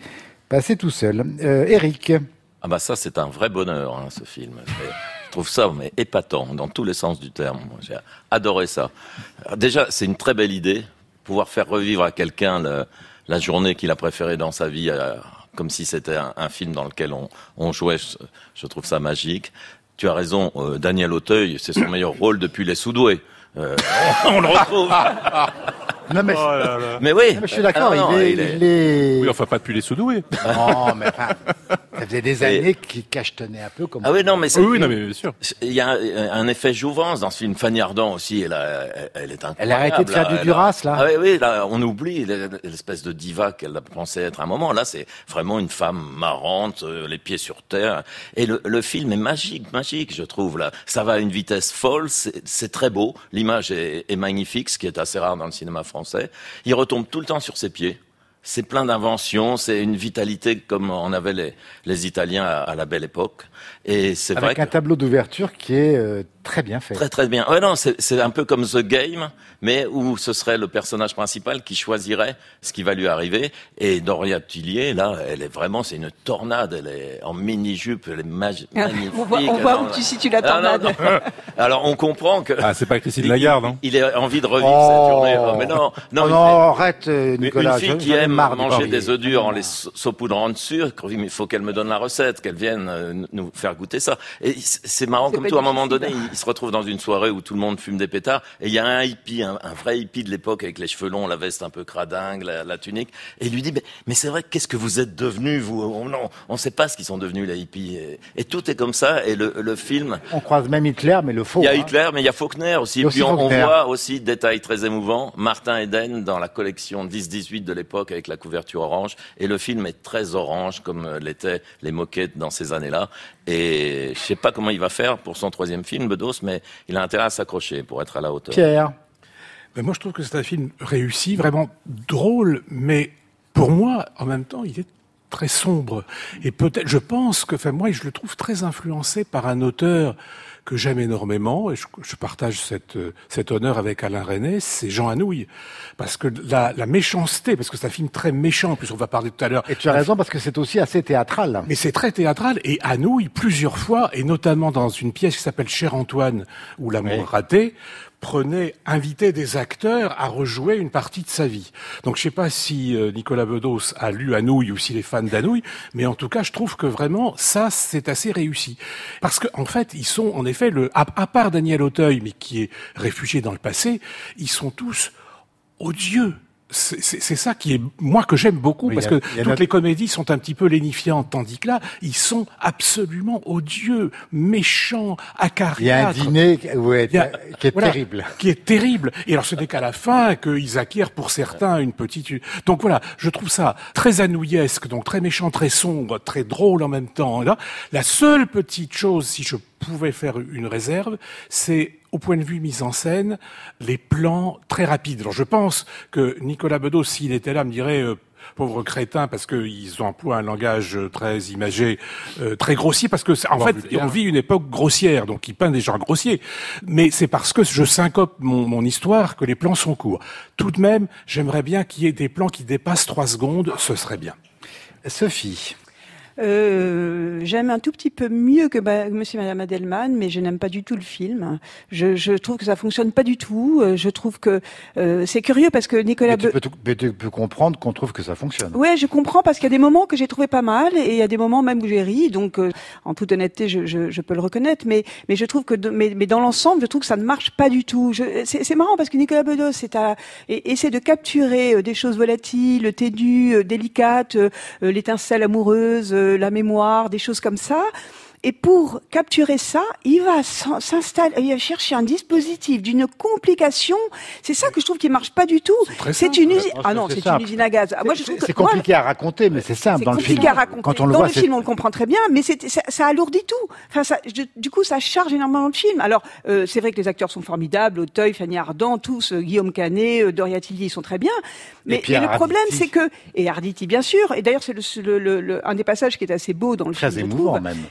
passer tout seul. Euh, Eric. Ah bah ça, c'est un vrai bonheur, hein, ce film. C'est... Je trouve ça mais épatant, dans tous les sens du terme. J'ai adoré ça. Alors déjà, c'est une très belle idée, pouvoir faire revivre à quelqu'un le, la journée qu'il a préférée dans sa vie, euh, comme si c'était un, un film dans lequel on, on jouait. Je, je trouve ça magique. Tu as raison, euh, Daniel Auteuil, c'est son meilleur rôle depuis Les Sous-doués. Euh, on le retrouve. Non mais, Oh là là. Mais oui. non, mais je suis d'accord, Ah non, il, est, il est- il est- Oui, enfin pas depuis les Sous-doués. Non, mais enfin, ça faisait des Et- années qu'il cachetonnait un peu comme. Ah oui, non, mais c'est... Oui, oui, non, mais bien sûr. Il y a un, un effet jouvence dans ce film. Fanny Ardant aussi, elle, a, elle, elle est incroyable. Elle a arrêté de faire là, du elle Duras, a- là. Ah oui, oui, là, on oublie l'espèce de diva qu'elle pensait être à un moment. Là, c'est vraiment une femme marrante, euh, les pieds sur terre. Et le, le film est magique, magique, je trouve. Là, ça va à une vitesse folle. C'est c'est très beau. L'image est, est magnifique, ce qui est assez rare dans le cinéma français. Il retombe tout le temps sur ses pieds. C'est plein d'inventions, c'est une vitalité comme en avaient les, les Italiens à, à la belle époque. Et c'est vrai Avec un que tableau d'ouverture qui est euh, très bien fait. très très bien. Ouais, non, c'est c'est un peu comme The Game, mais où ce serait le personnage principal qui choisirait ce qui va lui arriver. Et Doria Tillier, là, elle est vraiment, c'est une tornade. Elle est en mini-jupe, elle est magi- magnifique. On voit, on voit Alors, où tu situes la ah, non, tornade. non. Alors on comprend que Ah, c'est pas Christine il- Lagarde, hein. il, il a envie de revivre Oh. cette journée. Oh, mais non, non, Oh il- non, arrête, euh, mais Nicolas. une fille je- qui j'en ai aime marre du manger pari. des œufs durs en les sau- saupoudrant dessus, il faut qu'elle me donne la recette, qu'elle vienne euh, nous faire goûter ça. Et c- c'est marrant, C'est comme pas tout, à un moment difficile. donné, il, il se retrouve dans une soirée où tout le monde fume des pétards, et il y a un hippie, un, un vrai hippie de l'époque, avec les cheveux longs, la veste un peu cradingue, la, la tunique, et il lui dit, mais, mais c'est vrai, qu'est-ce que vous êtes devenus, vous? On, non, on sait pas ce qu'ils sont devenus, les hippies. Et, et tout est comme ça, et le, le film, On croise même Hitler, mais le faux. il y a hein. Hitler, mais il y a Faulkner aussi. Il y Et a puis aussi on, on Faulkner. voit aussi, détail très émouvant, Martin Eden dans la collection dix dix-huit de l'époque avec la couverture orange. Et le film est très orange, comme euh, l'étaient les moquettes dans ces années-là. Et je sais pas comment il va faire pour son troisième film, Bedos, mais il a intérêt à s'accrocher pour être à la hauteur. Pierre. Mais moi, je trouve que c'est un film réussi, vraiment drôle, mais pour moi, en même temps, il est très sombre. Et peut-être, je pense que, enfin, moi, je le trouve très influencé par un auteur que j'aime énormément, et je, je partage cette, euh, cet honneur avec Alain Resnais, c'est Jean Anouilh. Parce que la, la méchanceté, parce que c'est un film très méchant, en plus on va parler tout à l'heure. Et tu as raison parce que c'est aussi assez théâtral. Mais c'est très théâtral, et Anouilh, plusieurs fois, et notamment dans une pièce qui s'appelle Cher Antoine, ou L'amour Oui. raté, prenait, invitait des acteurs à rejouer une partie de sa vie. Donc je sais pas si euh, Nicolas Bedos a lu Anouilh ou s'il est fan d'Anouilh, mais en tout cas je trouve que vraiment ça c'est assez réussi. Parce que en fait ils sont en effet, le, à, à part Daniel Auteuil, mais qui est réfugié dans le passé, ils sont tous odieux. C'est, c'est, c'est ça qui est, moi, que j'aime beaucoup, Oui, parce il y a- que il y a toutes notre- les comédies sont un petit peu lénifiantes, tandis que là, ils sont absolument odieux, méchants, acariâtres. Il y a un dîner qui ouais, Il y a- qui est voilà, terrible. Qui est terrible. Et alors, ce n'est qu'à la fin qu'ils acquièrent pour certains une petite... Donc voilà, je trouve ça très anouillesque, donc très méchant, très sombre, très drôle en même temps. Là, la seule petite chose, si je pouvais faire une réserve, c'est au point de vue mise en scène, les plans très rapides. Alors je pense que Nicolas Bedos, s'il était là, me dirait euh, pauvre crétin, parce qu'ils emploient un langage très imagé, euh, très grossier, parce que c'est- en Voire fait vulgaire. on vit une époque grossière, donc il peint des gens grossiers. Mais c'est parce que je syncope mon, mon histoire que les plans sont courts. Tout de même, j'aimerais bien qu'il y ait des plans qui dépassent trois secondes, ce serait bien. Sophie. Euh, j'aime un tout petit peu mieux que bah, Monsieur et Madame Adelman, mais je n'aime pas du tout le film. Je, je trouve que ça fonctionne pas du tout. Euh, Je trouve que euh, c'est curieux parce que Nicolas Mais tu, Be- peux, tout- mais tu peux comprendre qu'on trouve que ça fonctionne. Ouais, je comprends parce qu'il y a des moments que j'ai trouvé pas mal et il y a des moments même où j'ai ri. Donc, euh, en toute honnêteté, je, je, je peux le reconnaître. Mais, mais je trouve que, de- mais, mais dans l'ensemble, je trouve que ça ne marche pas du tout. Je- C'est c'est marrant parce que Nicolas Bedos c'est à, et- essaie de capturer euh, des choses volatiles, ténues, euh, délicates, euh, euh, l'étincelle amoureuse, euh, la mémoire, des choses comme ça. Et pour capturer ça, il va s'en- s'installer, il va chercher un dispositif d'une complication. C'est ça que je trouve qui marche pas du tout. très C'est simple. une usine. Oh, Ah c'est- non, c'est c'est simple. une usine à gaz. Ah, moi, je C'est trouve que c'est moi, compliqué à raconter, mais c'est simple c'est dans le film. compliqué à raconter. Quand on le dans voit, le c'est- film, on le comprend très bien, mais c'est, ça, ça alourdit tout. Enfin, ça, je- du coup, ça charge énormément le film. Alors, euh, c'est vrai que les acteurs sont formidables, Auteuil, Fanny Ardant, tous, euh, Guillaume Canet, euh, Doria Tillier, ils sont très bien. Mais, Pierre mais le problème, Arditi. c'est que et Arditi, bien sûr. Et d'ailleurs, c'est le, le, le, le- un des passages qui est assez beau dans le Très film. je émouvant trouve. même. Mais le problème,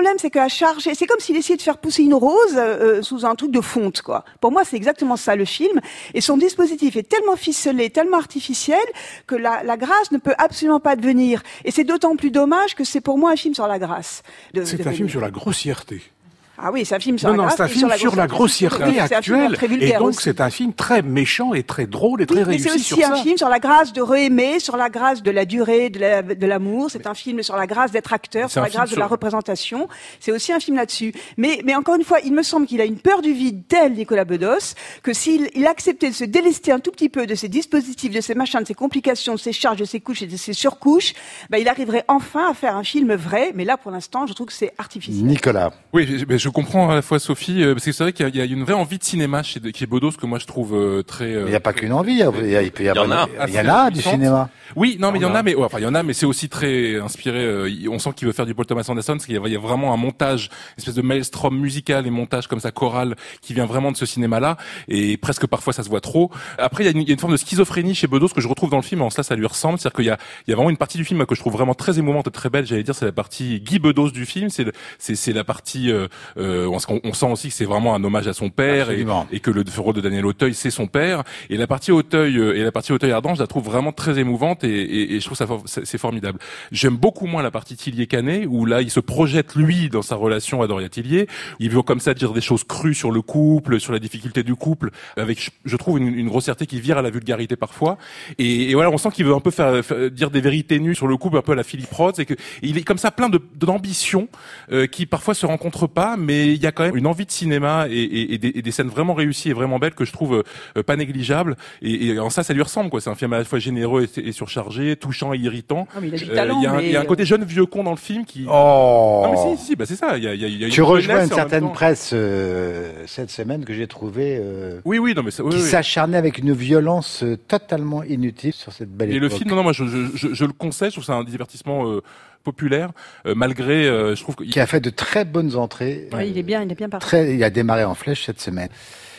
problème, c'est qu'à charger, c'est comme s'il essayait de faire pousser une rose euh, sous un truc de fonte, quoi. Pour moi, c'est exactement ça le film. Et son dispositif est tellement ficelé, tellement artificiel que la, la grâce ne peut absolument pas devenir. Et c'est d'autant plus dommage que c'est pour moi un film sur la grâce. De, c'est de un film sur la grossièreté. Ah oui, c'est un film sur non, la non, grâce. c'est un film sur, sur la grossièreté oui, actuelle. Et donc, aussi. C'est un film très méchant et très drôle et très oui, réussi mais c'est aussi sur un ça. film sur la grâce de re-aimer, sur la grâce de la durée de, la, de l'amour. C'est un film sur la grâce d'être acteur, sur la grâce sur... de la représentation. C'est aussi un film là-dessus. Mais, mais encore une fois, il me semble qu'il a une peur du vide tel, Nicolas Bedos, que s'il il acceptait de se délester un tout petit peu de ses dispositifs, de ses machins, de ses complications, de ses charges, de ses couches et de ses surcouches, ben, il arriverait enfin à faire un film vrai. Mais là, pour l'instant, je trouve que c'est artificiel. Nicolas. Oui, mais je comprends à la fois Sophie, parce que c'est vrai qu'il y a, il y a une vraie envie de cinéma chez, chez Bedos que moi je trouve euh, très. Euh, il n'y a pas qu'une envie, il y, a, il y, a, il peut y, il y en a, il y en a du cinéma. Oui, non, mais il y en a, mais ouais, enfin il y en a, mais c'est aussi très inspiré. Euh, on sent qu'il veut faire du Paul Thomas Anderson, parce qu'il y a, il y a vraiment un montage, une espèce de maelstrom musical et montage comme ça choral qui vient vraiment de ce cinéma-là, et presque parfois ça se voit trop. Après, il y a une, il y a une forme de schizophrénie chez Bedos que je retrouve dans le film. En cela, ça lui ressemble, c'est-à-dire qu'il y a, il y a vraiment une partie du film que je trouve vraiment très émouvante et très belle. J'allais dire, c'est la partie Guy Bedos du film. C'est, c'est, c'est la partie. Euh, euh, on, on sent aussi que c'est vraiment un hommage à son père et, et que le rôle de Daniel Auteuil c'est son père, et la partie Auteuil et la partie Auteuil Ardant je la trouve vraiment très émouvante et, et, et je trouve ça c'est formidable. J'aime beaucoup moins la partie Tillier-Canet où là il se projette lui dans sa relation à Doria Tillier, il veut comme ça dire des choses crues sur le couple, sur la difficulté du couple, avec je trouve une, une grossièreté qui vire à la vulgarité parfois, et, et voilà, on sent qu'il veut un peu faire, faire dire des vérités nues sur le couple un peu à la Philippe Roth, et que et il est comme ça plein de d'ambitions euh, qui parfois se rencontrent pas, mais il y a quand même une envie de cinéma et, et, et, des, et des scènes vraiment réussies et vraiment belles que je trouve euh, pas négligeables, et, et en ça ça lui ressemble quoi. C'est un film à la fois généreux et, et surchargé, touchant et irritant. Ah, mais il a du euh, talent, il y a un, mais... il y a un côté jeune vieux con dans le film qui oh non mais si si bah c'est ça, il y a, il y a, il y a tu une rejoins une en certaine presse euh, cette semaine que j'ai trouvé euh, oui oui non mais ça, oui, qui oui. s'acharnait avec une violence euh, totalement inutile sur cette belle et époque. le film non non moi je je, je, je le conseille, je trouve que c'est un divertissement euh, populaire, euh, malgré, euh, je trouve qu'il qui a fait de très bonnes entrées. Ouais, il est bien, il est bien parti. Très, il a démarré en flèche cette semaine.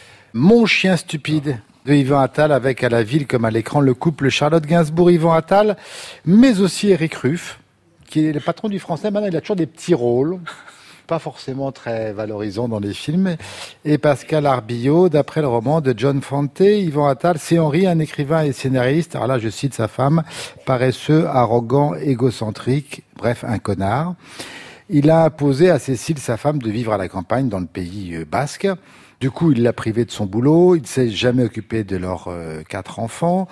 Mon chien stupide de Yvan Attal, avec à la ville comme à l'écran le couple Charlotte Gainsbourg-Yvan Attal, mais aussi Éric Ruff, qui est le patron du Français. Maintenant, il a toujours des petits rôles, pas forcément très valorisants dans les films. Et Pascal Arbillot, d'après le roman de John Fante, Yvan Attal, c'est Henri, un écrivain et scénariste. Alors là, je cite sa femme, paresseux, arrogant, égocentrique, bref, un connard. Il a imposé à Cécile, sa femme, de vivre à la campagne dans le pays basque. Du coup, il l'a privé de son boulot. Il ne s'est jamais occupé de leurs euh, quatre enfants.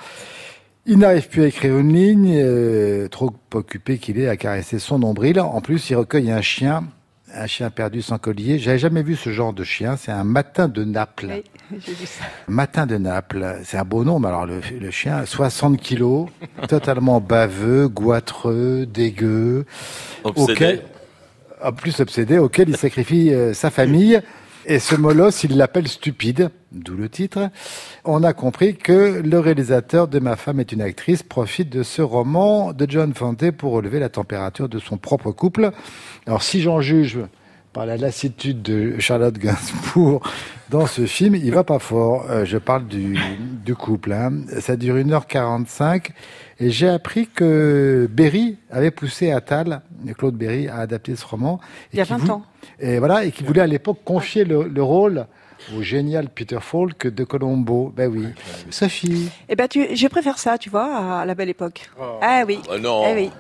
Il n'arrive plus à écrire une ligne, euh, trop occupé qu'il est à caresser son nombril. En plus, il recueille un chien, un chien perdu sans collier. J'avais jamais vu ce genre de chien. C'est un matin de Naples. Oui, j'ai vu ça. Matin de Naples. C'est un beau nom, mais alors le, le chien, soixante kilos, totalement baveux, goitreux, dégueu. Obsédé. Auquel, en plus obsédé, auquel il sacrifie euh, sa famille. Et ce molosse, il l'appelle stupide, d'où le titre. On a compris que le réalisateur de Ma femme est une actrice profite de ce roman de John Fante pour relever la température de son propre couple. Alors si j'en juge par la lassitude de Charlotte Gainsbourg dans ce film, il va pas fort. Euh, je parle du, du couple. Hein. Ça dure une heure quarante-cinq. Et j'ai appris que Berry avait poussé Attal, Claude Berry, à adapter ce roman. Il y a vingt vou- ans. Et voilà, et qui voulait à l'époque confier le, le rôle au génial Peter Falk de Colombo. Ben oui. Sophie. Eh ben, tu, je préfère ça, tu vois, à la belle époque. Ah oui. Oh non. Eh oui.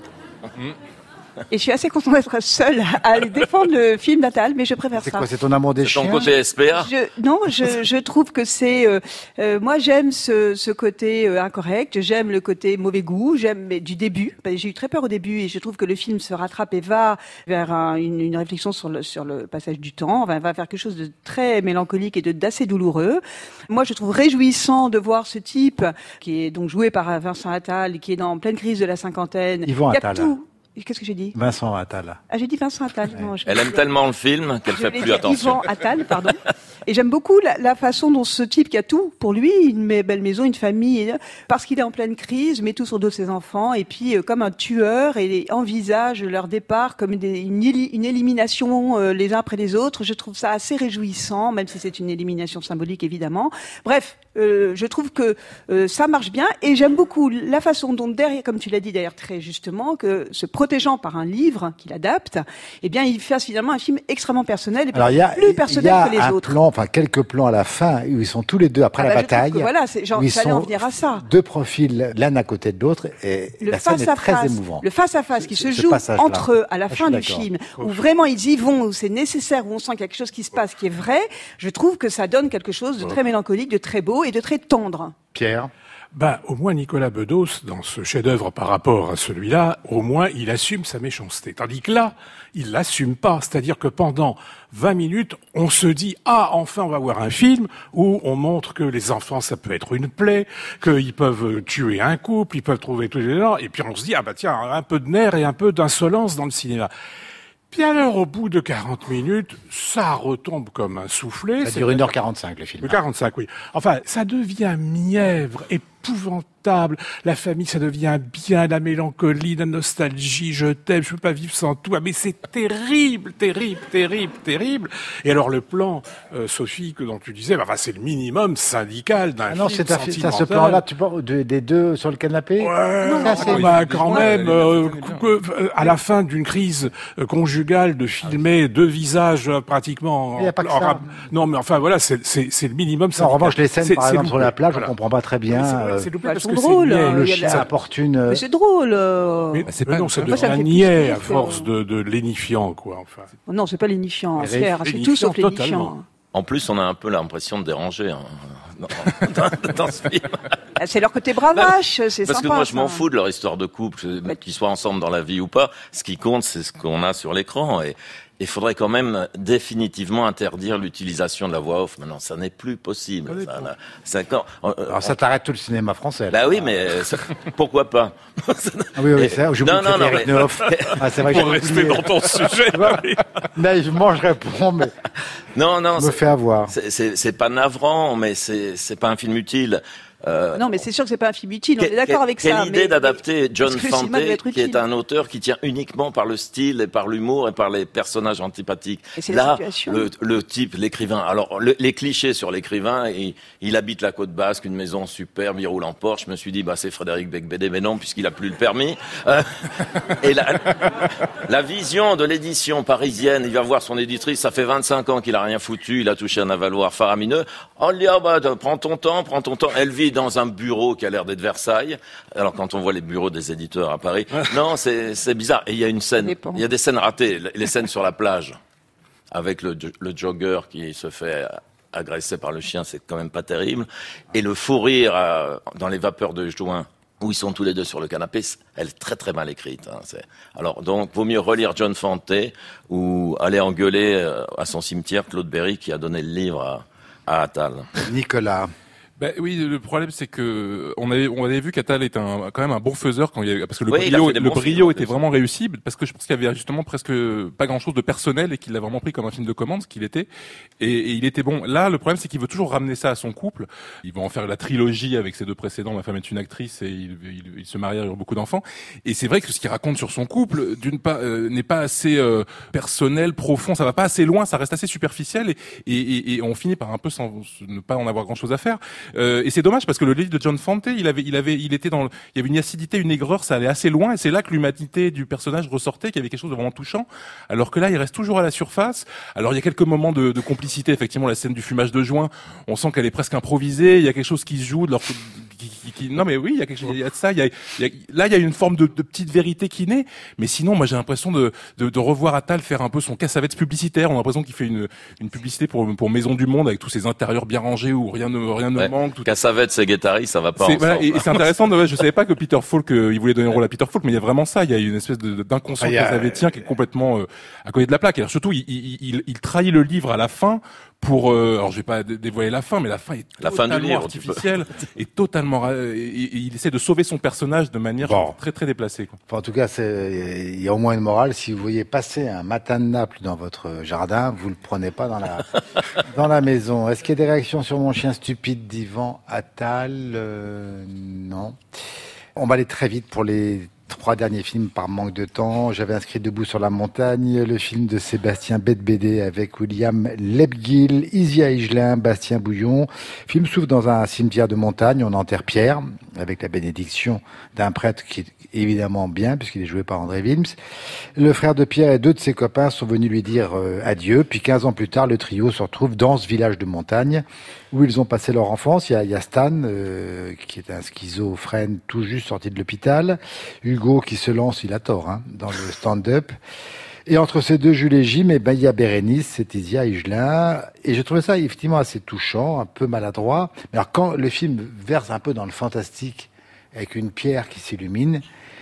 Et je suis assez contente d'être seule à aller défendre le film d'Attal, mais je préfère C'est ça. quoi, c'est ton amour des C'est chiens? ton côté S P A. Je, non, je, je trouve que c'est. Euh, euh, moi, j'aime ce, ce côté euh, incorrect. J'aime le côté mauvais goût. J'aime mais du début. Ben, j'ai eu très peur au début, et je trouve que le film se rattrape et va vers un, une, une réflexion sur le, sur le passage du temps. Enfin, va vers quelque chose de très mélancolique et de d'assez douloureux. Moi, je trouve réjouissant de voir ce type qui est donc joué par Vincent Attal, qui est dans en pleine crise de la cinquantaine. Yvan qui a Attal. tout. Qu'est-ce que j'ai dit? Vincent Attal. Ah, j'ai dit Vincent Attal. Non, je- Elle aime tellement le film qu'elle Je fait l'ai plus dit attention. Yvan Attal, pardon. Et j'aime beaucoup la, la façon dont ce type qui a tout pour lui, une belle maison, une famille, parce qu'il est en pleine crise, met tout sur le dos de ses enfants, et puis euh, comme un tueur, et envisage leur départ comme des, une, éli- une élimination euh, les uns après les autres. Je trouve ça assez réjouissant, même si c'est une élimination symbolique évidemment. Bref, euh, je trouve que euh, ça marche bien et j'aime beaucoup la façon dont derrière, comme tu l'as dit d'ailleurs très justement, que se protégeant par un livre qu'il adapte, eh bien il fait finalement un film extrêmement personnel et Alors, il y a, plus personnel il y a que les un autres. plan, enfin quelques plans à la fin où ils sont tous les deux après Ah la bah, je trouve bataille. que voilà, c'est, genre, où ils j'allais en sont venir à ça. deux profils l'un à côté de l'autre et Le la scène face est à très face, émouvant. le face à face qui se Ce joue passage-là. entre eux à la Ah, je fin suis du d'accord. film, où vraiment ils y vont, où c'est nécessaire, où on sent qu'il y a quelque chose qui se passe, qui est vrai. Je trouve que ça donne quelque chose de très mélancolique, de très beau et de très tendre. Pierre. Ben, au moins Nicolas Bedos, dans ce chef-d'œuvre par rapport à celui-là, au moins il assume sa méchanceté. Tandis que là, il l'assume pas. C'est-à-dire que pendant vingt minutes, on se dit « Ah, enfin, on va voir un film où on montre que les enfants, ça peut être une plaie, qu'ils peuvent tuer un couple, ils peuvent trouver tous les gens. » Et puis on se dit « Ah bah tiens, un peu de nerfs et un peu d'insolence dans le cinéma. » Puis alors, au bout de quarante minutes, ça retombe comme un soufflé. Ça C'est dure une heure quarante-cinq, le film. quarante-cinq, oui. Enfin, ça devient mièvre, épouvantable. La famille, ça devient bien, la mélancolie, la nostalgie, je t'aime, je peux pas vivre sans toi. Mais c'est terrible, terrible, terrible, terrible. Et alors, le plan, euh, Sophie, que dont tu disais, bah, enfin, c'est le minimum syndical d'un Ah non, film c'est à, c'est à ce sentimental. plan-là, tu parles de- des deux sur le canapé. Ouais, Non, ça, c'est- bah, quand Ouais, même, il a euh, fait ça, que- euh, à la fin d'une crise euh, conjugale, de filmer deux visages euh, pratiquement. Il y a pas que en ça. rap- Non, mais enfin voilà, c'est c'est c'est le minimum. Non, en syndical. revanche, les scènes, C'est- par c'est exemple, sur loupé. la plage, Voilà. on comprend pas très bien. Mais c'est vrai, euh, c'est loupé Elles parce sont que drôles, c'est niais. euh, le il y a chien la- apporte une. euh, Mais c'est drôle. euh. Mais, Bah, c'est mais pas- non, ça moi, ça me devient fait niais plus à rire force que- de, de lénifiant, quoi. Enfin. Oh non, c'est pas lénifiant, Mais c'est clair, c'est tout sauf lénifiant, lénifiant. totalement. En plus, on a un peu l'impression de déranger hein, dans, dans- dans ce film. Ah, c'est leur côté bravache, c'est Parce sympa. que moi, je m'en ça. fous de leur histoire de couple, que- qu'ils soient ensemble dans la vie ou pas. Ce qui compte, c'est ce qu'on a sur l'écran. Et il faudrait quand même définitivement interdire l'utilisation de la voix off. Maintenant, ça n'est plus possible. Ça, là. C'est quand- euh, Alors ça t'arrête tout le cinéma français. là. Bah oui, mais euh, ça- pourquoi pas Ah oui, oui, c'est ça. Je Non, non, non, mais- Neuf. Ah, c'est vrai que Pour j'ai rester oublié. dans ton sujet. Naïvement, je réponds, mais Non, non, je me c'est- fais avoir. c'est- c'est c'est pas navrant, mais c'est c'est pas un film utile. Euh, Non, mais c'est sûr que c'est pas un film utile, on Que- est d'accord que- avec quelle ça. idée mais- d'adapter John parce que le Fante, cinéma doit être qui est utile. un auteur qui tient uniquement par le style et par l'humour et par les personnages antipathiques. Et c'est la Là, situation. le, le type, l'écrivain. Alors, le- les clichés sur l'écrivain, il, il habite la côte basque, une maison superbe, il roule en Porsche. Je me suis dit, bah c'est Frédéric Becbédé, mais non, puisqu'il a plus le permis. Euh, et la, la vision de l'édition parisienne, il va voir son éditrice, ça fait vingt-cinq ans qu'il a rien foutu, il a touché un avaloir faramineux. On lui dit, ah bah, prends ton temps, prends ton temps. Elle vit dans un bureau qui a l'air d'être Versailles. Alors quand on voit les bureaux des éditeurs à Paris, non, c'est c'est bizarre. Et il y a une scène, dépend. il y a des scènes ratées, les scènes sur la plage, avec le, le jogger qui se fait agresser par le chien, c'est quand même pas terrible. Et le fou rire euh, dans les vapeurs de juin, où ils sont tous les deux sur le canapé, elle est très très mal écrite. Hein, c'est... Alors donc, vaut mieux relire John Fante ou aller engueuler euh, à son cimetière Claude Berry qui a donné le livre à, à Attal. Nicolas. Ben oui, le problème c'est que on avait on avait vu qu'Attal est un quand même un bon faiseur quand il y a, parce que le Oui, il a brio fait des le bons films, brio en était plus. vraiment réussi parce que je pense qu'il y avait justement presque pas grand chose de personnel et qu'il l'a vraiment pris comme un film de commande ce qu'il était et, et il était bon. Là, le problème c'est qu'il veut toujours ramener ça à son couple. Il va en faire la trilogie avec ses deux précédents. Ma femme est une actrice et il, il, il se marie, il a beaucoup d'enfants. Et c'est vrai que ce qu'il raconte sur son couple, d'une part, euh, n'est pas assez euh, personnel, profond. Ça va pas assez loin. Ça reste assez superficiel et, et, et, et on finit par un peu sans ne pas en avoir grand chose à faire. Euh, et c'est dommage parce que le livre de John Fante, il avait, il avait, il était dans, le, il y avait une acidité, une aigreur, ça allait assez loin, et c'est là que l'humanité du personnage ressortait, qu'il y avait quelque chose de vraiment touchant. Alors que là, il reste toujours à la surface. Alors il y a quelques moments de, de complicité, effectivement, la scène du fumage de joint, on sent qu'elle est presque improvisée. Il y a quelque chose qui se joue de leur, qui, qui, qui, non mais oui, il y a quelque chose, il y a de ça. Il y a, il y a, là, il y a une forme de, de petite vérité qui naît. Mais sinon, moi, j'ai l'impression de, de, de revoir Attal faire un peu son Cassavetes publicitaire. On a l'impression qu'il fait une, une publicité pour, pour Maison du Monde avec tous ces intérieurs bien rangés où rien ne, rien ne Ouais. manque. Tout Cassavetes et Guettari, ça va pas c'est, ensemble. voilà, et, et c'est intéressant. De, ouais, je savais pas que Peter Falk, euh, il voulait donner un rôle à Peter Falk, mais il y a vraiment ça. Il y a une espèce de, d'inconscient Ah, il y a- cassavétien qui est complètement euh, à côté de la plaque. Alors surtout, il, il, il, il trahit le livre à la fin pour. Euh, alors je vais pas dé- dévoiler la fin, mais la fin est La fin totalement du livre, tu peux. artificielle et totalement. ra- Et, et- et il essaie de sauver son personnage de manière Bon. très très déplacée. Quoi. Enfin, en tout cas, c'est- il y a au moins une morale. Si vous voyez passer un matin de Naples dans votre jardin, vous le prenez pas dans la dans la maison. Est-ce qu'il y a des réactions sur mon chien stupide d'Yvan Attal? Euh, Non. On va aller très vite pour les trois derniers films par manque de temps. J'avais inscrit Debout sur la montagne, le film de Sébastien Bedbédé avec William Lebguil, Isia Higelin, Bastien Bouillon. Le film s'ouvre dans un cimetière de montagne, on enterre Pierre, avec la bénédiction d'un prêtre qui est évidemment bien, puisqu'il est joué par André Wilms. Le frère de Pierre et deux de ses copains sont venus lui dire euh, adieu. Puis quinze ans plus tard, le trio se retrouve dans ce village de montagne où ils ont passé leur enfance. Il y a, il y a Stan, euh, qui est un schizophrène tout juste sorti de l'hôpital. Hugo qui se lance, il a tort, hein, dans le stand-up. Et entre ces deux Jules et Jim, eh ben, il y a Bérénice, c'est Isia Higelin. Et je trouvais ça effectivement assez touchant, un peu maladroit. Mais alors quand le film verse un peu dans le fantastique, avec une pierre qui s'illumine,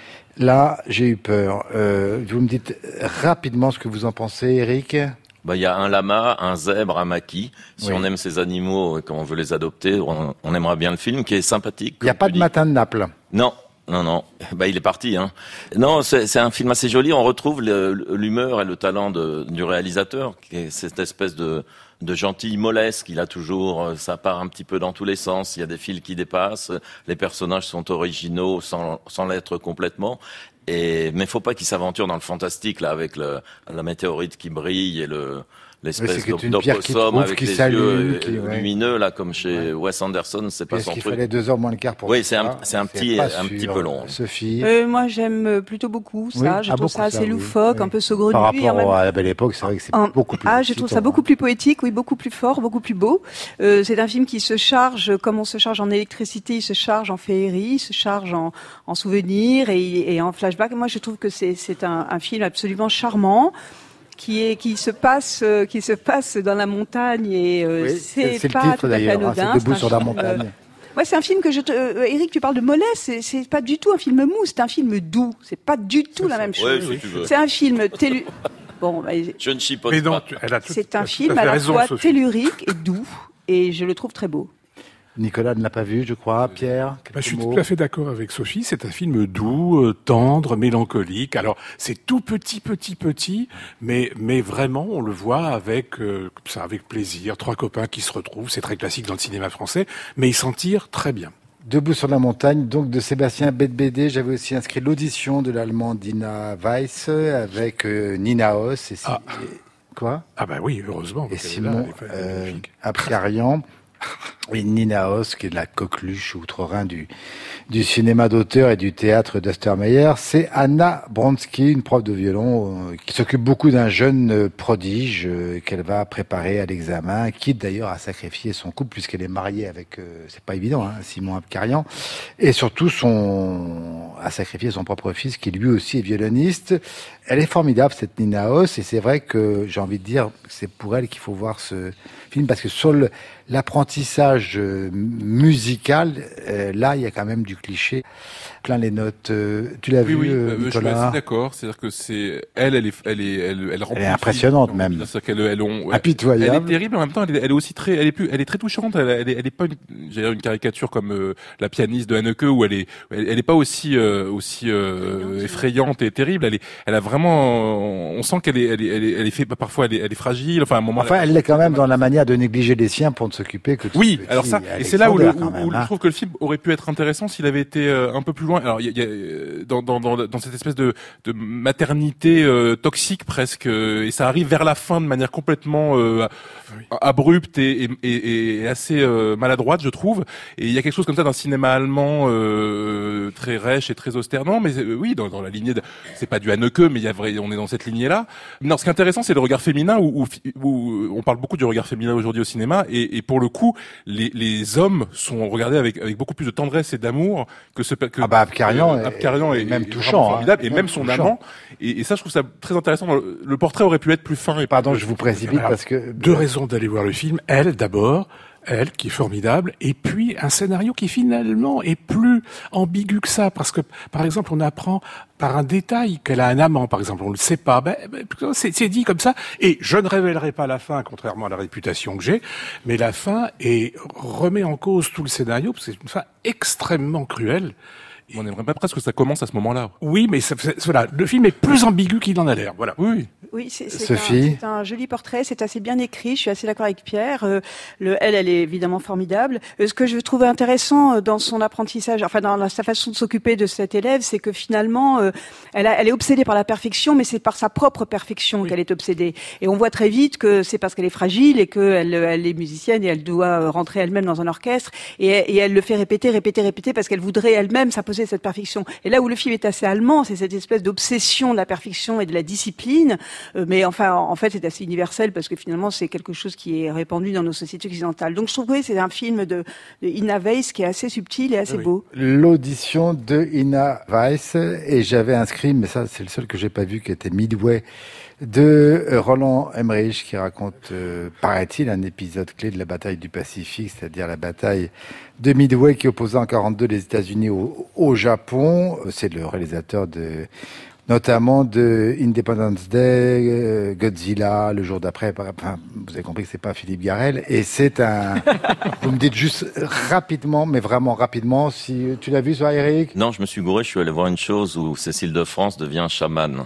là, j'ai eu peur. Euh, vous me dites rapidement ce que vous en pensez, Eric ? Bah, il y a un lama, un zèbre, un maquis. Si Oui. on aime ces animaux et qu'on veut les adopter, on, on aimera bien le film, qui est sympathique. Il n'y a comme pas tu de dis. matin de Naples. Non, non, non. Bah, il est parti, hein. Non, c'est, c'est un film assez joli. On retrouve le- l'humeur et le talent de, du réalisateur, qui est cette espèce de, de gentil mollesse qu'il a toujours. Ça part un petit peu dans tous les sens. Il y a des fils qui dépassent. Les personnages sont originaux sans, sans l'être complètement. Et, mais faut pas qu'il s'aventure dans le fantastique, là, avec le, la météorite qui brille et le, Oui, l'espèce c'est que d'op- une pierre qui d'opossum trouve, avec qui les s'allume, yeux qui- ouais. lumineux, là, comme chez Wes Anderson, c'est pas Est-ce son qu'il truc. fallait deux heures moins le quart pour Oui, tout c'est un- ça c'est un petit- pas un petit sûr. peu long. Sophie, Euh, moi, j'aime plutôt beaucoup ça. Oui. Je Ah, trouve beaucoup ça assez ça, oui. loufoque, Oui. un peu saugrenu. par et en rapport même- à la belle époque, c'est vrai que c'est En- beaucoup plus Ah, je trouve ça excitant, beaucoup hein. plus poétique, oui, beaucoup plus fort, beaucoup plus beau. Euh, c'est un film qui se charge, comme on se charge en électricité, il se charge en féerie, il se charge en, en souvenirs et, et en flashback. Moi, je trouve que c'est, c'est un, un film absolument charmant, qui est, qui se passe, euh, qui se passe dans la montagne et euh, Oui, c'est, c'est le pas titre tout à fait d'ailleurs, hein, anodin. c'est Debout un sur la film, montagne. euh, Ouais, c'est un film que je. Te... Euh, Eric, tu parles de mollesse, c'est, c'est pas du tout un film mou, c'est un film doux. C'est pas du tout la même Ouais, chose. si tu veux. C'est un film télu. Bon, bah, Je ne chipote Mais non, pas. tu- elle a tout- c'est elle a un tout film à fait à la raison, fois Sophie. tellurique et doux, et je le trouve très beau. Nicolas ne l'a pas vu, je crois. Pierre, quelques Bah, je suis mots. tout à fait d'accord avec Sophie. C'est un film doux, euh, tendre, mélancolique. Alors, c'est tout petit, petit, petit, mais mais vraiment, on le voit avec euh, ça, avec plaisir. Trois copains qui se retrouvent. C'est très classique dans le cinéma français, mais ils s'en tirent très bien. Debout sur la montagne, donc de Sébastien Bedbédé. J'avais aussi inscrit l'audition de l'allemand Dina Weiss avec euh, Nina Hoss et, Si- Ah. et- quoi Ah bah oui, heureusement. et parce qu'elle est Simon là, elle est euh, magnifique. Apkarian et Nina Hoss, qui est la coqueluche outre-Rhin du, du cinéma d'auteur et du théâtre d'Ostermeyer. C'est Anna Bronsky, une prof de violon, euh, qui s'occupe beaucoup d'un jeune euh, prodige euh, qu'elle va préparer à l'examen, quitte d'ailleurs à sacrifier son couple puisqu'elle est mariée avec, euh, c'est pas évident, hein, Simon Apkarian, et surtout son, à sacrifier son propre fils qui lui aussi est violoniste. Elle est formidable, cette Nina Hoss, et c'est vrai que j'ai envie de dire que c'est pour elle qu'il faut voir ce film, parce que sur le, l'apprentissage euh, musical, euh, là, il y a quand même du cliché. Plein les notes. Euh, tu l'as Oui, vu, oui, euh, euh, je suis Nicolas assez d'accord. C'est-à-dire que c'est elle, elle est, elle est, elle, elle remplit Elle est le impressionnante, film. même. C'est-à-dire qu'elle, elle, on- ouais. Impitoyable. Elle est terrible, en même temps, elle est, elle est aussi très, elle est plus, elle est très touchante. Elle, elle est, elle est pas une, j'allais dire une caricature comme euh, la pianiste de Haneke, où elle est, elle, elle est pas aussi, euh, aussi euh, effrayante et terrible. Elle est, elle a vraiment, on sent qu'elle est, elle est, elle est, elle est fait, parfois elle est, elle est fragile. Enfin, à un moment. Enfin, elle l'est quand même dans la manière de négliger les siens pour ne s'occuper que de Oui, ce petit alors ça, et c'est là où, le, Alexander, où, quand même, où hein. je trouve que le film aurait pu être intéressant s'il avait été euh, un peu plus loin. Alors, il y a, il y a, euh, dans, dans, dans, dans cette espèce de, de maternité euh, toxique presque, euh, et ça arrive vers la fin de manière complètement euh, abrupte et, et, et, et assez euh, maladroite, je trouve. Et il y a quelque chose comme ça d'un cinéma allemand euh, très rêche et très austère. Non, mais euh, oui, dans, dans la lignée, de, c'est pas du Haneke, mais il y a vrai, on est dans cette lignée-là. Non, ce qui est intéressant, c'est le regard féminin, où, où, où on parle beaucoup du regard féminin aujourd'hui au cinéma, et, et pour le coup, les, les hommes sont regardés avec, avec beaucoup plus de tendresse et d'amour que ce que Ah bah, Apkarian euh, est- Apkarian est est, même est touchant, vraiment hein. formidable, et Même même son touchant. amant. Et, et ça, je trouve ça très intéressant. Le, le portrait aurait pu être plus fin. Et Pardon, je vous précipite Alors, parce que Deux raisons d'aller voir le film. Elle, d'abord, elle, qui est formidable, et puis un scénario qui finalement est plus ambigu que ça, parce que, par exemple, on apprend par un détail qu'elle a un amant, par exemple, on le sait pas, ben, ben, c'est, c'est dit comme ça, et je ne révélerai pas la fin, contrairement à la réputation que j'ai, mais la fin est, remet en cause tout le scénario, parce que c'est une fin extrêmement cruelle. On aimerait pas presque que ça commence à ce moment-là. Oui, mais ça, c'est- voilà, le film est plus ambigu qu'il en a l'air. Voilà. Oui. Oui, c'est c'est Sophie. un, c'est un joli portrait, c'est assez bien écrit, je suis assez d'accord avec Pierre. Euh, le, elle, elle est évidemment formidable. Euh, ce que je trouvais intéressant euh, dans son apprentissage, enfin dans la, sa façon de s'occuper de cet élève, c'est que finalement, euh, elle, a, elle est obsédée par la perfection, mais c'est par sa propre perfection qu'elle est obsédée. Et on voit très vite que c'est parce qu'elle est fragile et qu'elle elle est musicienne et elle doit rentrer elle-même dans un orchestre et, et elle le fait répéter, répéter, répéter parce qu'elle voudrait elle-même s'imposer cette perfection. Et là où le film est assez allemand, c'est cette espèce d'obsession de la perfection et de la discipline. Euh, mais enfin, en fait, c'est assez universel parce que finalement, c'est quelque chose qui est répandu dans nos sociétés occidentales. Donc, je trouve que c'est un film de, de Ina Weiss qui est assez subtil et assez Oui. beau. L'audition de Ina Weiss, et j'avais inscrit, mais ça c'est le seul que j'ai pas vu, qui était Midway, de euh, Roland Emmerich, qui raconte, euh, paraît-il, un épisode clé de la bataille du Pacifique, c'est-à-dire la bataille de Midway qui opposait en quarante-deux les États-Unis au, au Japon. C'est le réalisateur de, notamment de Independence Day, euh, Godzilla, le jour d'après. Enfin, vous avez compris que c'est pas Philippe Garrel. Et c'est un, vous me dites juste rapidement, mais vraiment rapidement, si tu l'as vu, toi, Eric? Non, je me suis gouré, je suis allé voir une chose où Cécile de France devient chaman.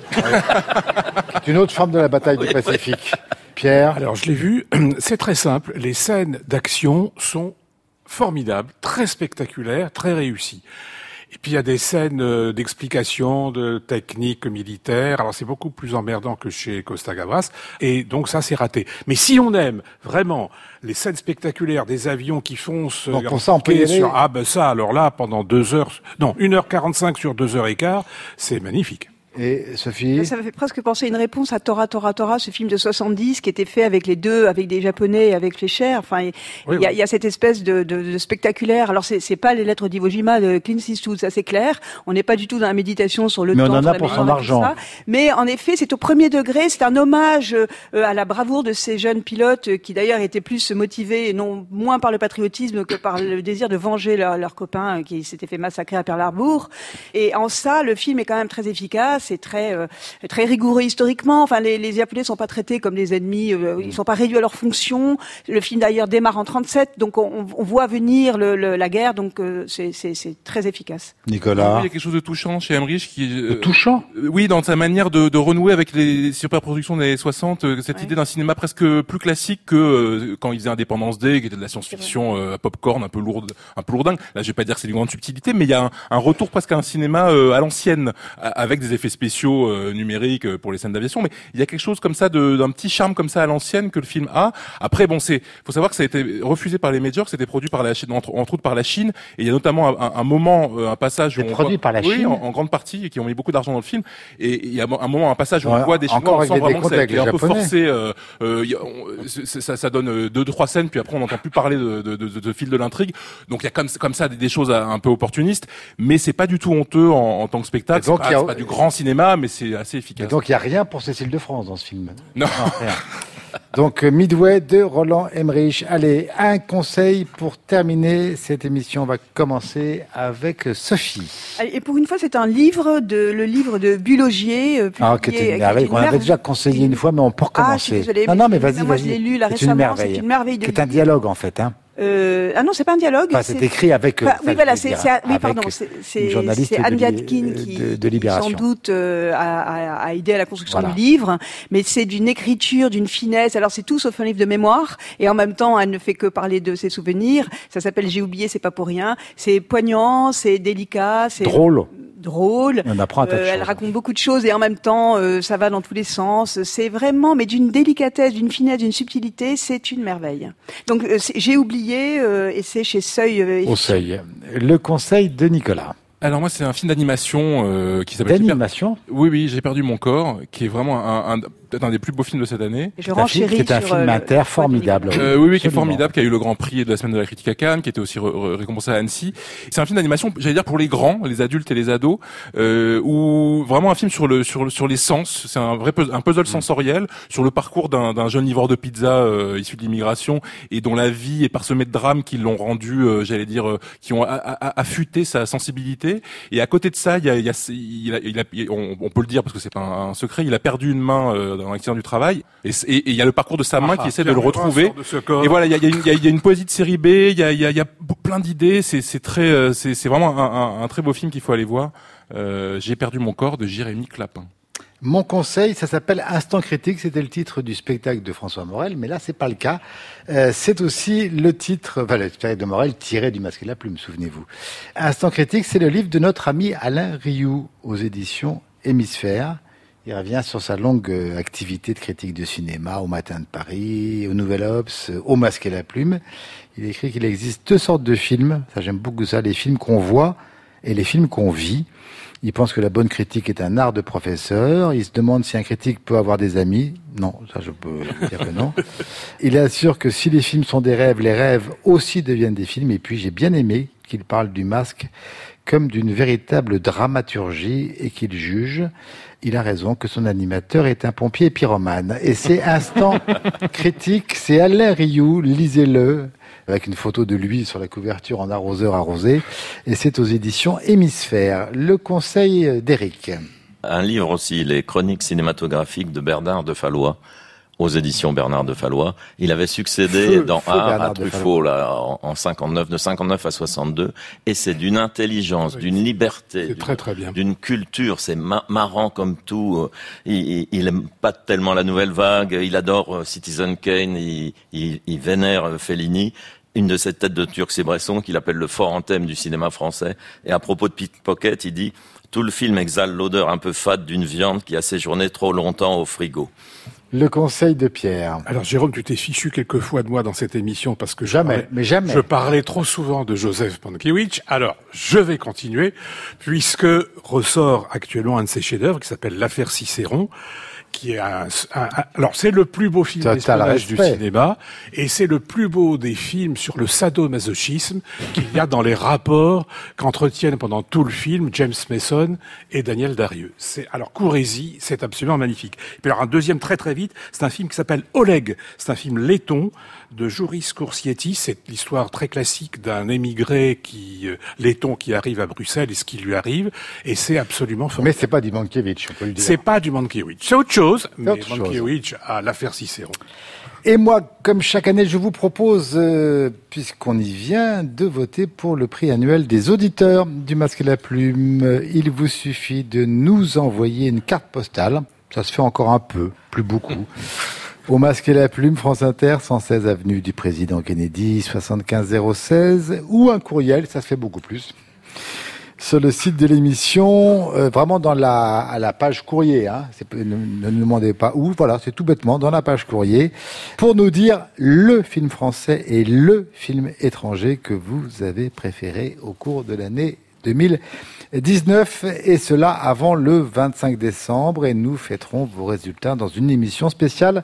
C'est une autre forme de la bataille du Pacifique. Pierre? Alors, je l'ai vu. C'est très simple. Les scènes d'action sont formidables, très spectaculaires, très réussies. Et puis il y a des scènes euh, d'explication de techniques militaires. Alors c'est beaucoup plus emmerdant que chez Costa Gavras. Et donc ça c'est raté. Mais si on aime vraiment les scènes spectaculaires des avions qui foncent Donc, pour ça, on peut y aller. sur ah ben ça alors là pendant deux heures, non une heure quarante-cinq sur deux heures et quart, c'est magnifique. Et Sophie? Ça me fait presque penser à une réponse à Tora Tora Tora, ce film de soixante-dix qui était fait avec les deux, avec des Japonais et avec Fleischer. Enfin, il Oui, y, a, oui. il y a cette espèce de, de, de spectaculaire. Alors, c'est, c'est pas les lettres d'Iwo Jima de Clint Eastwood, ça c'est clair. On n'est pas du tout dans la méditation sur le Mais on temps. en sur a la pour mémoire son et tout argent. ça. Mais en effet, c'est au premier degré. C'est un hommage euh, à la bravoure de ces jeunes pilotes euh, qui d'ailleurs étaient plus motivés, et non moins par le patriotisme que par le désir de venger leurs leur copains euh, qui s'étaient fait massacrer à Pearl Harbor. Et en ça, le film est quand même très efficace et très euh, très rigoureux historiquement. Enfin, les, les Japonais sont pas traités comme des ennemis, euh, ils sont pas réduits à leur fonction. Le film d'ailleurs démarre en trente-sept, donc on, on voit venir le, le, la guerre, donc euh, c'est, c'est, c'est très efficace. Nicolas? Il y a quelque chose de touchant chez Emmerich qui De euh, touchant? euh, oui, dans sa manière de, de renouer avec les superproductions des années soixante, euh, cette Ouais. idée d'un cinéma presque plus classique que euh, quand il faisait Independence Day, qui était de la science-fiction euh, à popcorn, un peu lourde, un peu lourdingue. Là, je vais pas dire que c'est d'une grande subtilité, mais il y a un, un retour presque à un cinéma euh, à l'ancienne, à- avec des effets spéciaux euh, numériques euh, pour les scènes d'aviation. Mais il y a quelque chose comme ça de, d'un petit charme comme ça à l'ancienne que le film a. Après, bon, c'est, faut savoir que ça a été refusé par les majors, c'était produit par la Chine, entre, entre autres par la Chine, et il y a notamment un, un moment, euh, un passage où C'est on produit voit- par la oui, Chine en, en grande partie, et qui ont mis beaucoup d'argent dans le film. Et il y a un moment, un passage où Ouais, on voit des Chinois, encore on avec sent des vraiment que décomptes ça a avec été les un peu Japonais. forcé. Euh, euh, y a- on- c'est- ça, ça donne euh, deux, trois scènes, puis après on n'entend plus parler de, de, de, de, de fil de l'intrigue. Donc il y a comme, comme ça des, des choses un peu opportunistes, mais c'est pas du tout honteux en, en tant que spectacle. Et donc, C'est pas, il y a- c'est pas du grand cinéma, mais c'est assez Et efficace. donc, il n'y a rien pour Cécile de France dans ce film. Non. rien. Donc, euh, Midway de Roland Emmerich. Allez, un conseil pour terminer cette émission. On va commencer avec Sophie. Et pour une fois, c'est un livre, de, le livre de Bulogier. Euh, Ah, publié- qui était une qui est merveille, une qu'on avait merveille. déjà conseillé une fois, mais on peut Ah, je suis recommencer. désolée. non, non, mais vas-y, Moi, vas-y. je l'ai lu là C'est une récemment. merveille. C'est une merveille de Qui est un livre. dialogue, en fait, hein. Euh, ah non, c'est pas un dialogue. Enfin, c'est écrit avec, Enfin, enfin, oui, je voilà, veux c'est, dire, c'est, oui, avec pardon, c'est, c'est, journaliste c'est Anne de Li- Gatkin qui, de- de qui, Libération. sans doute, euh, a, a, a aidé à la construction Voilà. du livre, mais c'est d'une écriture, d'une finesse. Alors, c'est tout sauf un livre de mémoire, et en même temps, elle ne fait que parler de ses souvenirs. Ça s'appelle J'ai oublié, c'est pas pour rien. C'est poignant, c'est délicat, c'est Drôle. drôle. On apprend un tas de Euh, elle choses. raconte beaucoup de choses et en même temps, euh, ça va dans tous les sens. C'est vraiment, mais d'une délicatesse, d'une finesse, d'une subtilité, c'est une merveille. Donc, euh, c'est- j'ai oublié, euh, et c'est chez Seuil. euh, Au seuil. Le conseil de Nicolas. Alors moi, c'est un film d'animation euh, qui s'appelle. J'ai per- D'animation. Oui, oui, j'ai perdu mon corps, qui est vraiment un, un, peut-être un des plus beaux films de cette année. Je C'est un film renchéris qui est un sur, film euh, inter le- formidable. Euh, oui, oui, qui est Absolument. formidable, qui a eu le Grand Prix de la Semaine de la Critique à Cannes, qui était aussi re- re- récompensé à Annecy. C'est un film d'animation, j'allais dire pour les grands, les adultes et les ados, euh, ou vraiment un film sur le sur le- sur les sens. C'est un vrai puzzle, un puzzle sensoriel sur le parcours d'un d'un jeune livreur de pizza euh, issu de l'immigration et dont la vie est parsemée de drames qui l'ont rendu, euh, j'allais dire, euh, qui ont a- a- affûté sa sensibilité. Et à côté de ça, il y a, il y a, il a, il a- on, on peut le dire parce que c'est pas un, un secret, il a perdu une main euh, dans l'accident du travail. Et il y a le parcours de sa main ah, qui essaie de le retrouver. De et voilà, il y a, y, a y a une poésie de série B, il y a, y, a, y a plein d'idées. C'est, c'est très, c'est, c'est vraiment un, un, un très beau film qu'il faut aller voir. Euh, J'ai perdu mon corps de Jérémy Clapin. Mon conseil, ça s'appelle Instant Critique. C'était le titre du spectacle de François Morel, mais là, c'est pas le cas. Euh, c'est aussi le titre, enfin, le spectacle de Morel tiré du Masque et la Plume, souvenez-vous. Instant Critique, c'est le livre de notre ami Alain Rioux aux éditions Hémisphère. Il revient sur sa longue activité de critique de cinéma au Matin de Paris, au Nouvel Obs, au Masque et la Plume. Il écrit qu'il existe deux sortes de films. Ça, j'aime beaucoup ça. Les films qu'on voit et les films qu'on vit. Il pense que la bonne critique est un art de professeur. Il se demande si un critique peut avoir des amis. Non, ça je peux dire que non. Il assure que si les films sont des rêves, les rêves aussi deviennent des films. Et puis j'ai bien aimé qu'il parle du Masque comme d'une véritable dramaturgie et qu'il juge, il a raison, que son animateur est un pompier pyromane. Et c'est Instant Critique, c'est Alain Rioux, lisez-le, avec une photo de lui sur la couverture en arroseur arrosé, et c'est aux éditions Hémisphère. Le conseil d'Éric. Un livre aussi, les chroniques cinématographiques de Bernard de Fallois, aux éditions Bernard de Fallois. Il avait succédé feu, dans feu Art à Truffaut, là, en, en cinquante-neuf, de cinquante-neuf à soixante-deux, et c'est d'une intelligence, oui, d'une liberté, c'est très, très bien. d'une culture, c'est ma- marrant comme tout. Il, il aime pas tellement la nouvelle vague, il adore Citizen Kane, il, il, il vénère Fellini. Une de ses têtes de Turc, c'est Bresson, qu'il appelle le fort anthème du cinéma français. Et à propos de Pickpocket, il dit « Tout le film exhale l'odeur un peu fade d'une viande qui a séjourné trop longtemps au frigo ». Le conseil de Pierre. Alors Jérôme, tu t'es fichu quelquefois de moi dans cette émission parce que je jamais, parlais, mais jamais. Je parlais trop souvent de Joseph Mankiewicz. Alors, je vais continuer puisque ressort actuellement un de ses chefs-d'œuvre qui s'appelle L'affaire Cicéron, qui est un, un, un alors c'est le plus beau film d'espionnage du cinéma et c'est le plus beau des films sur le sadomasochisme qu'il y a dans les rapports qu'entretiennent pendant tout le film James Mason et Daniel Darieux. C'est alors courez-y, c'est absolument magnifique. Et puis alors un deuxième très très vite, c'est un film qui s'appelle Oleg, c'est un film letton de Joris Koursiétis, c'est l'histoire très classique d'un émigré qui euh, letton qui arrive à Bruxelles et ce qui lui arrive et c'est absolument formidable. Mais c'est pas du Mankiewicz, on peut le dire. C'est pas du Mankiewicz, c'est autre chose, mais autre Mankiewicz a l'affaire Cicéron. Et moi, comme chaque année, je vous propose, euh, puisqu'on y vient, de voter pour le prix annuel des auditeurs du Masque et la Plume. Il vous suffit de nous envoyer une carte postale, ça se fait encore un peu, plus beaucoup, au Masque et la Plume, France Inter, cent seize avenue du Président Kennedy, soixante-quinze zéro seize, ou un courriel, ça se fait beaucoup plus, sur le site de l'émission, euh, vraiment dans la, à la page courrier, hein. C'est, ne, ne nous demandez pas où, voilà, c'est tout bêtement dans la page courrier, pour nous dire le film français et le film étranger que vous avez préféré au cours de l'année deux mille dix-neuf, et cela avant le vingt-cinq décembre, et nous fêterons vos résultats dans une émission spéciale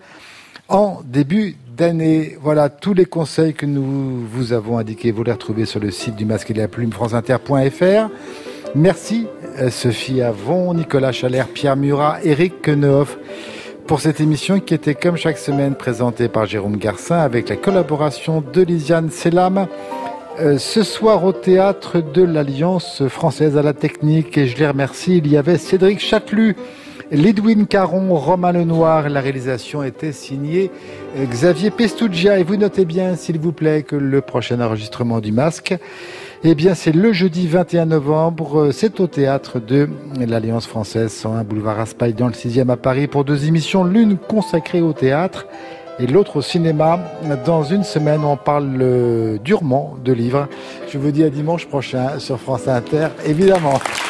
en début d'année. Voilà, tous les conseils que nous vous avons indiqués, vous les retrouvez sur le site du Masque et la Plume, franceinter point f r. Merci Sophie Avon, Nicolas Chalère, Pierre Murat, Éric Queneuf pour cette émission qui était comme chaque semaine présentée par Jérôme Garcin avec la collaboration de Lisiane Selam. Euh, ce soir au théâtre de l'Alliance française à la technique, et je les remercie, il y avait Cédric Châtelu, Lidwin Caron, Romain Lenoir. La réalisation était signée Xavier Pestugia. Et vous notez bien, s'il vous plaît, que le prochain enregistrement du Masque, eh bien, c'est le jeudi vingt et un novembre. C'est au théâtre de l'Alliance française, cent un boulevard Raspail, dans le sixième à Paris, pour deux émissions, l'une consacrée au théâtre et l'autre au cinéma. Dans une semaine, on parle euh, durement de livres. Je vous dis à dimanche prochain sur France Inter, évidemment.